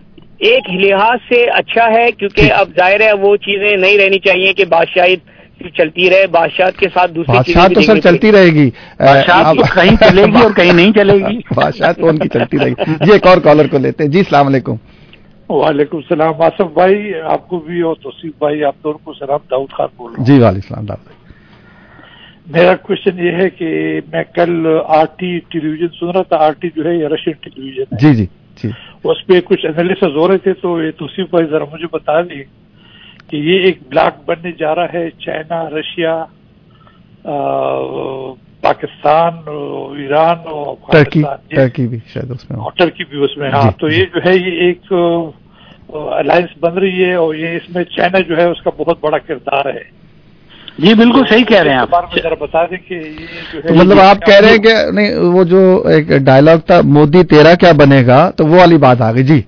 ایک لحاظ سے اچھا ہے کیونکہ اب ظاہر ہے وہ چیزیں نہیں رہنی چاہیے کہ بادشاہت چلتی رہے. بادشاہت کے ساتھ دوسری بادشاہت تو سر چلتی رہے گی، بادشاہت تو کہیں چلے گی اور کہیں نہیں چلے گی. بادشاہت تو ان کی چلتی رہے گی. جی ایک اور کالر کو لیتے ہیں. جی السلام علیکم. وعلیکم السلام آصف بھائی، آپ کو بھی اور توصیف بھائی آپ دونوں کو سلام. داؤد خان بول رہا ہوں. جی وعلیکم السلام. داؤد میرا کوشچن یہ ہے کہ میں کل آر ٹی ٹیلی ویژن سن رہا تھا. آر ٹی جو ہے یہ رشین ٹیلی ویژن ہے. جی جی جی اس پہ کچھ انالیسز ہو رہے تھے تو یہ توصیف بھائی ذرا مجھے بتا دیں کہ یہ ایک بلاک بننے جا رہا ہے چائنا، رشیا، پاکستان، ایران اور ترکی ترکی بھی شاید اس میں، ترکی بھی اس میں. ہاں تو یہ جو ہے یہ ایک الائنس بن رہی ہے اور یہ اس میں چائنا جو ہے اس کا بہت بڑا کردار ہے. جی بالکل صحیح کہہ رہے ہیں آپ. ذرا بتا دیں کہ یہ جو ہے مطلب آپ کہہ رہے ہیں کہ نہیں وہ جو ایک ڈائلاگ تھا مودی تیرا کیا بنے گا، تو وہ والی بات آ گئی. جی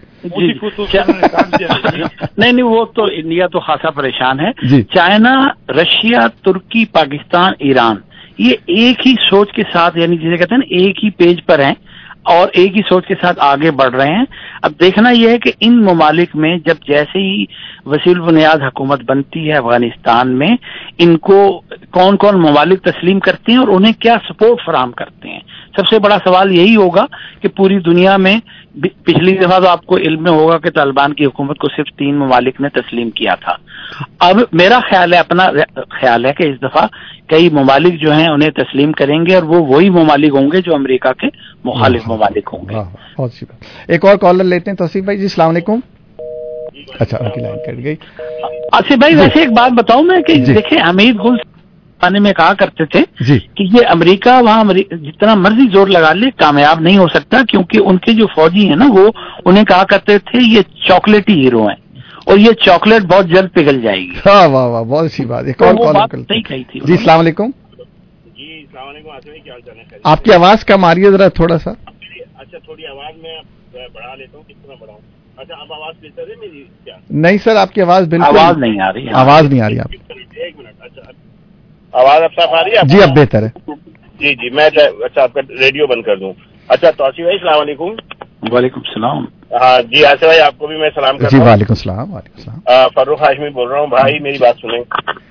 نہیں نہیں وہ تو انڈیا تو خاصا پریشان ہے. چائنا، رشیا، ترکی، پاکستان، ایران یہ ایک ہی سوچ کے ساتھ، یعنی جسے کہتے ہیں نا ایک ہی پیج پر ہیں اور ایک ہی سوچ کے ساتھ آگے بڑھ رہے ہیں. اب دیکھنا یہ ہے کہ ان ممالک میں جب جیسے ہی وسیع البنیاد حکومت بنتی ہے افغانستان میں، ان کو کون کون ممالک تسلیم کرتے ہیں اور انہیں کیا سپورٹ فراہم کرتے ہیں. سب سے بڑا سوال یہی ہوگا کہ پوری دنیا میں پچھلی دفعہ تو آپ کو علم میں ہوگا کہ طالبان کی حکومت کو صرف تین ممالک نے تسلیم کیا تھا. اب میرا خیال ہے، اپنا خیال ہے کہ اس دفعہ کئی ممالک جو ہیں انہیں تسلیم کریں گے اور وہ وہی ممالک ہوں گے جو امریکہ کے مخالف ممالک ہوں گے. بہت اچھی بات. ایک اور کالر لیتے ہیں توصیف بھائی. جی السلام علیکم. اچھا ان کی لائن کٹ گئی. اچھا بھائی ویسے ایک بات بتاؤں میں کہ دیکھیں حمید گل जमाने में कहा करते थे जी। कि ये अमेरिका वहाँ जितना मर्जी जोर लगा ले कामयाब नहीं हो सकता, क्योंकि उनके जो फौजी हैं ना वो उन्हें कहा करते थे ये चॉकलेटी हीरो हैं और ये चॉकलेट बहुत जल्द पिघल जाएगी। हाँ वाह वाह, बहुत अच्छी बात है। कौन कौन नहीं कही थी जी? अस्सलाम वालेकुम जी, अस्सलाम वालेकुम। आसिफ भाई क्या हाल चाल है? आपकी आवाज कम आ रही है, जरा थोड़ा सा। अच्छा, थोड़ी आवाज में बढ़ा लेता हूँ, कितना बढ़ाऊँ? अच्छा, अब आवाज बेहतर है मेरी क्या? नहीं सर, आपकी आवाज बिल्कुल आवाज नहीं आ रही है। आवाज नहीं आ रही आप। एक मिनट। अच्छा, आवाज अब साफ आ रही है? जी अब बेहतर है। जी जी, मैं अच्छा आपका रेडियो बंद कर दूं। अच्छा तौसीफ भाई अस्सलाम वालेकुम। वालेकुम सलाम। हाँ जी आसिफ भाई, आपको भी मैं सलाम करता हूँ। जी वालेकुम सलाम। वालेकुम सलाम। फर्रुख हाशमी बोल रहा हूँ। भाई मेरी बात सुने,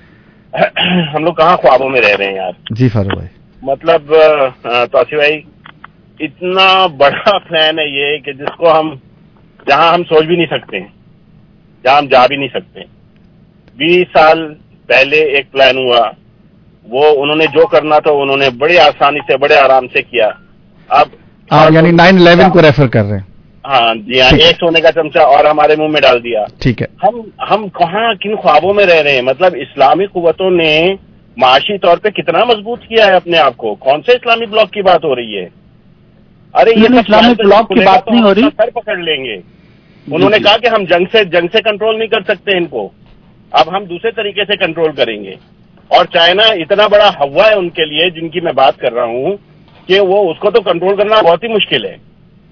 हम लोग कहाँ ख्वाबों में रह रहे हैं यार। जी फर्रुख भाई, मतलब तौसीफ भाई इतना बड़ा प्लान है ये कि जिसको हम जहाँ हम सोच भी नहीं सकते हैं, जहाँ हम जा भी नहीं सकते। बीस साल पहले एक प्लान हुआ, वो उन्होंने जो करना था उन्होंने बड़े आसानी से बड़े आराम से किया। अब आप यानी नाइन इलेवन को रेफर कर रहे हैं? हाँ जी हाँ, एक सोने का चमचा और हमारे मुंह में डाल दिया। ठीक है। हम हम कहाँ किन ख्वाबों में रह रहे हैं? मतलब इस्लामी कुव्वतों ने माशी तौर पे कितना मजबूत किया है अपने आप को। कौन से इस्लामी ब्लॉक की बात हो रही है? अरे ये इस्लामी ब्लॉक की बात नहीं हो रही, सर पकड़ लेंगे। उन्होंने कहा कि हम जंग से जंग से कंट्रोल नहीं कर सकते इनको, अब हम दूसरे तरीके से कंट्रोल करेंगे। और चाइना इतना बड़ा हवा है उनके लिए, जिनकी मैं बात कर रहा हूँ, कि वो उसको तो कंट्रोल करना बहुत ही मुश्किल है।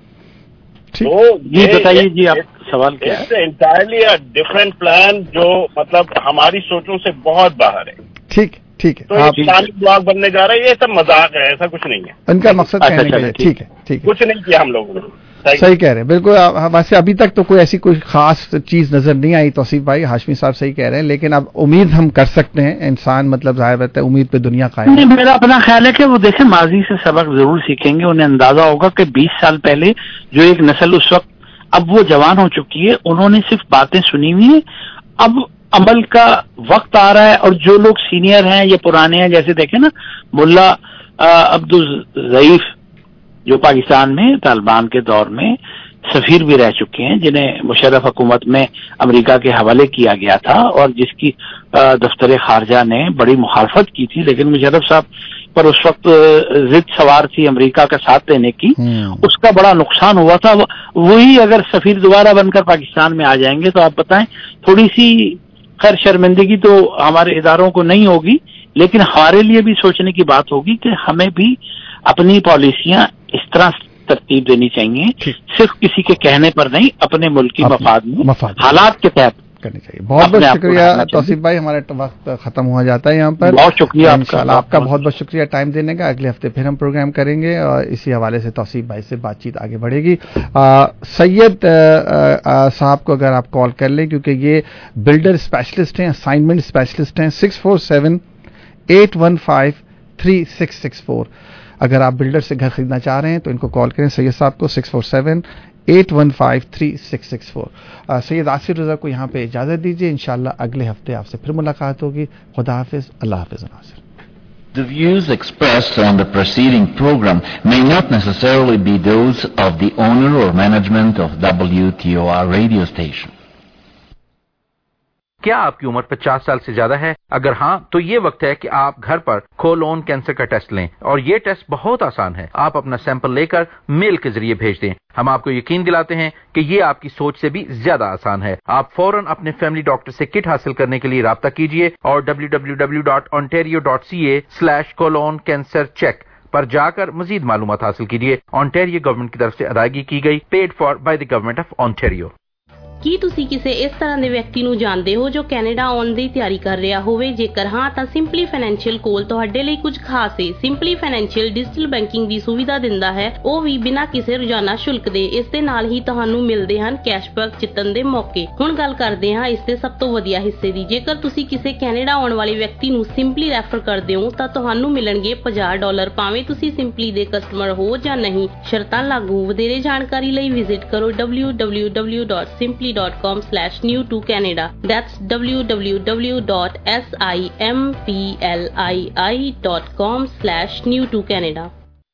तो ये बताइए जी, आप सवाल क्या है? एंटायरली अ डिफरेंट प्लान जो मतलब हमारी सोचों से बहुत बाहर है। ठीक ठीक है। तो आप इस्लामिक ब्लॉक बनने जा रहे हैं, ये सब मजाक है, ऐसा कुछ नहीं है। उनका मकसद कहने के लिए। ठीक है ठीक है, कुछ नहीं किया हम लोगों ने। सही कह रहे हैं बिल्कुल। वैसे अभी तक तो कोई ऐसी कोई खास चीज नजर नहीं आई तौसीफ भाई, हाशमी साहब सही कह रहे हैं, लेकिन अब उम्मीद हम कर सकते हैं। इंसान मतलब जाहिर है उम्मीद पे दुनिया कायम है। मेरा अपना ख्याल है कि वो देखें माजी से सबक जरूर सीखेंगे। उन्हें अंदाजा होगा कि बीस साल पहले जो एक नस्ल उस वक्त, अब वो जवान हो चुकी है, उन्होंने सिर्फ बातें सुनी हुई है, अब अमल का वक्त आ रहा है। और जो लोग सीनियर हैं या पुराने हैं, जैसे देखें ना मुल्ला अब्दुल ज़ईफ जो पाकिस्तान में तालिबान के दौर में सफीर भी रह चुके हैं, जिन्हें मुशर्रफ हुकूमत में अमेरिका के हवाले किया गया था और जिसकी दफ्तर खारजा ने बड़ी मुखालफत की थी, लेकिन मुशर्रफ साहब पर उस वक्त जिद सवार थी अमेरिका का साथ देने की, उसका बड़ा नुकसान हुआ था। वही अगर सफीर दोबारा बनकर पाकिस्तान में आ जाएंगे तो आप बताएं, थोड़ी सी खैर शर्मिंदगी तो हमारे इदारों को नहीं होगी, लेकिन हमारे लिए भी सोचने की बात होगी कि हमें भी अपनी पॉलिसियां इस तरह तरतीब देनी चाहिए, सिर्फ किसी के कहने पर नहीं, अपने मुल्क की मफाद में हालात के तहत करनी चाहिए। बहुत बहुत शुक्रिया तौसीफ भाई, हमारा वक्त खत्म हो जाता है यहाँ पर। बहुत शुक्रिया आपका, आपका बहुत बहुत शुक्रिया टाइम देने का। अगले हफ्ते फिर हम प्रोग्राम करेंगे और इसी हवाले से तौसीफ भाई से बातचीत आगे बढ़ेगी। सैयद साहब को अगर आप कॉल कर लें, क्योंकि ये बिल्डर स्पेशलिस्ट हैं, असाइनमेंट स्पेशलिस्ट हैं, six four seven eight one five three six six four. अगर आप बिल्डर से घर खरीदना चाह रहे हैं तो इनको कॉल करें सैयद साहब को six four seven eight one five three six six four. Syed Asir Raza को यहाँ पे इजाज़त दीजिए, इंशाल्लाह अगले हफ्ते आपसे फिर मुलाकात होगी। खुदा हाफिज़, अल्लाह हाफिज़ Nasir. The views expressed on the preceding program may not necessarily be those of the owner or management of W T O R radio station. क्या आपकी उम्र पचास साल से ज्यादा है? अगर हाँ तो ये वक्त है कि आप घर पर कोलोन कैंसर का टेस्ट लें, और ये टेस्ट बहुत आसान है। आप अपना सैंपल लेकर मेल के जरिए भेज दें। हम आपको यकीन दिलाते हैं कि ये आपकी सोच से भी ज्यादा आसान है। आप फौरन अपने फैमिली डॉक्टर से किट हासिल करने के लिए राब्ता कीजिए और W W W dot Ontario dot C A slash colon cancer check पर जाकर मजीद मालूमात हासिल कीजिए। ओंटारियो गवर्नमेंट की तरफ से अदायगी की गई, paid for by the government of Ontario. ਕੀ ਤੁਸੀਂ ਕਿਸੇ ਇਸ ਤਰ੍ਹਾਂ ਦੇ ਵਿਅਕਤੀ ਨੂੰ ਜਾਣਦੇ ਹੋ ਜੋ ਕੈਨੇਡਾ ਆਉਣ ਦੀ ਤਿਆਰੀ ਕਰ ਰਿਹਾ ਹੋਵੇ? ਜੇਕਰ ਹਾਂ ਤਾਂ ਸਿੰਪਲੀ ਫਾਈਨੈਂਸ਼ੀਅਲ ਕੋਲ ਤੁਹਾਡੇ ਲਈ ਕੁਝ ਖਾਸ ਹੈ। ਸਿੰਪਲੀ ਫਾਈਨੈਂਸ਼ੀਅਲ ਡਿਜੀਟਲ ਬੈਂਕਿੰਗ ਦੀ ਸੁਵਿਧਾ ਦਿੰਦਾ ਹੈ, ਉਹ ਵੀ ਬਿਨਾਂ ਕਿਸੇ ਰੋਜ਼ਾਨਾ ਸ਼ੁਲਕ ਦੇ। ਇਸ ਦੇ ਨਾਲ ਹੀ ਤੁਹਾਨੂੰ ਮਿਲਦੇ ਹਨ ਕੈਸ਼ਬੈਕ ਜਿੱਤਣ ਦੇ ਮੌਕੇ। ਹੁਣ ਗੱਲ ਕਰਦੇ ਹਾਂ ਇਸ ਦੇ ਸਭ ਤੋਂ ਵਧੀਆ ਹਿੱਸੇ ਦੀ। ਜੇਕਰ ਤੁਸੀਂ ਕਿਸੇ ਕੈਨੇਡਾ ਆਉਣ ਵਾਲੇ ਵਿਅਕਤੀ ਨੂੰ ਸਿੰਪਲੀ ਰੈਫਰ ਕਰਦੇ ਹੋ ਤਾਂ ਤੁਹਾਨੂੰ ਮਿਲਣਗੇ ਪੰਜਾਹ ਡਾਲਰ, ਭਾਵੇਂ ਤੁਸੀਂ ਸਿੰਪਲੀ ਦੇ ਕਸਟਮਰ ਹੋ ਜਾਂ ਨਹੀਂ। ਸ਼ਰਤਾਂ ਲਾਗੂ। ਵਧੇਰੇ ਜਾਣਕਾਰੀ ਲਈ ਵਿਜ਼ਿਟ ਕਰੋ W W W dot Simplii dot com slash new to Canada. That's w w w dot simpli dot com slash new to Canada.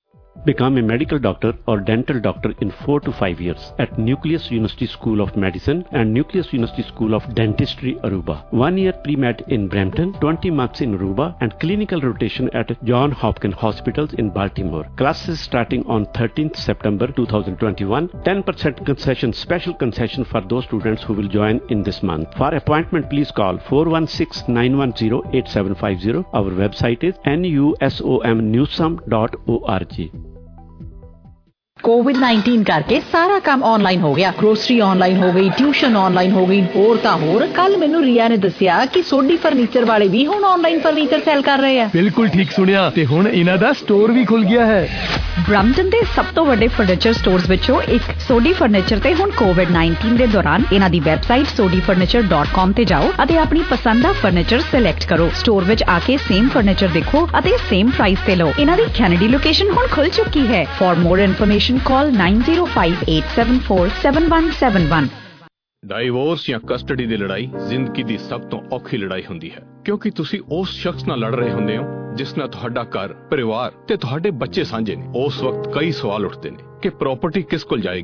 Become a medical doctor or dental doctor in four to five years at Nucleus University School of Medicine and Nucleus University School of Dentistry, Aruba. One year pre-med in Brampton, twenty months in Aruba, and clinical rotation at John Hopkins Hospitals in Baltimore. Classes starting on thirteenth September two thousand twenty-one. ten percent concession, special concession for those students who will join in this month. For appointment, please call four one six, nine one zero, eight seven five zero. Our website is nusom newsum dot org. COVID nineteen करके सारा काम online हो गया grocery online हो गई tuition online हो गई ਹੋਰ ਤਾਂ ਹੋਰ ਕੱਲ ਮੈਨੂੰ ਰੀਆ ਨੇ ਦੱਸਿਆ ਕਿ ਸੋਢੀ ਫਰਨੀਚਰ ਵਾਲੇ ਵੀ ਹੁਣ ਆਨਲਾਈਨ ਫਰਨੀਚਰ ਸੇਲ ਕਰ ਰਹੇ ਆ ਬਿਲਕੁਲ ਠੀਕ ਸੁਣਿਆ ਤੇ ਹੁਣ ਇਹਨਾਂ ਦਾ ਸਟੋਰ ਵੀ ਖੁੱਲ ਗਿਆ ਹੈ ਬ੍ਰੈਂਪਟਨ ਦੇ ਸਭ ਤੋਂ ਵੱਡੇ ਫਰਨੀਚਰ ਸਟੋਰਸ ਵਿੱਚੋਂ ਇੱਕ ਸੋਢੀ ਫਰਨੀਚਰ ਤੇ ਹੁਣ ਕੋਵਿਡ ਨਾਈਨਟੀਨ ਦੇ ਦੌਰਾਨ ਇਹਨਾਂ ਦੀ website Sodhi furniture dot com ਤੇ ਜਾਓ ਅਤੇ ਆਪਣੀ ਪਸੰਦ ਦਾ ਫਰਨੀਚਰ ਸਿਲੈਕਟ ਕਰੋ ਸਟੋਰ ਵਿੱਚ ਆ ਕੇ ਸੇਮ ਫਰਨੀਚਰ ਦੇਖੋ ਅਤੇ ਸੇਮ ਪ੍ਰਾਈਸ ਤੇ ਲਓ ਇਹਨਾਂ ਦੀ ਕੈਨੇਡੀ ਲੋਕੇਸ਼ਨ ਹੁਣ ਖੁੱਲ ਚੁੱਕੀ ਹੈ for more information call nine zero five eight seven four seven one seven one divorce ਜਾਂ ਕਸਟਡੀ ਦੀ ਲੜਾਈ ਜ਼ਿੰਦਗੀ ਦੀ ਸਭ ਤੋਂ ਔਖੀ ਲੜਾਈ ਹੁੰਦੀ ਹੈ ਕਿਉਂਕਿ ਤੁਸੀਂ ਉਸ ਸ਼ਖਸ ਨਾਲ ਲੜ ਰਹੇ ਹੁੰਦੇ ਹੋ ਜਿਸ ਨਾਲ ਤੁਹਾਡਾ ਘਰ ਪਰਿਵਾਰ ਤੇ ਤੁਹਾਡੇ ਬੱਚੇ ਸਾਂਝੇ ਨੇ ਉਸ ਵਕਤ ਕਈ ਸਵਾਲ ਉੱਠਦੇ ਨੇ ਕਿ ਪ੍ਰਾਪਰਟੀ ਕਿਸ ਕੋਲ ਜਾਏਗੀ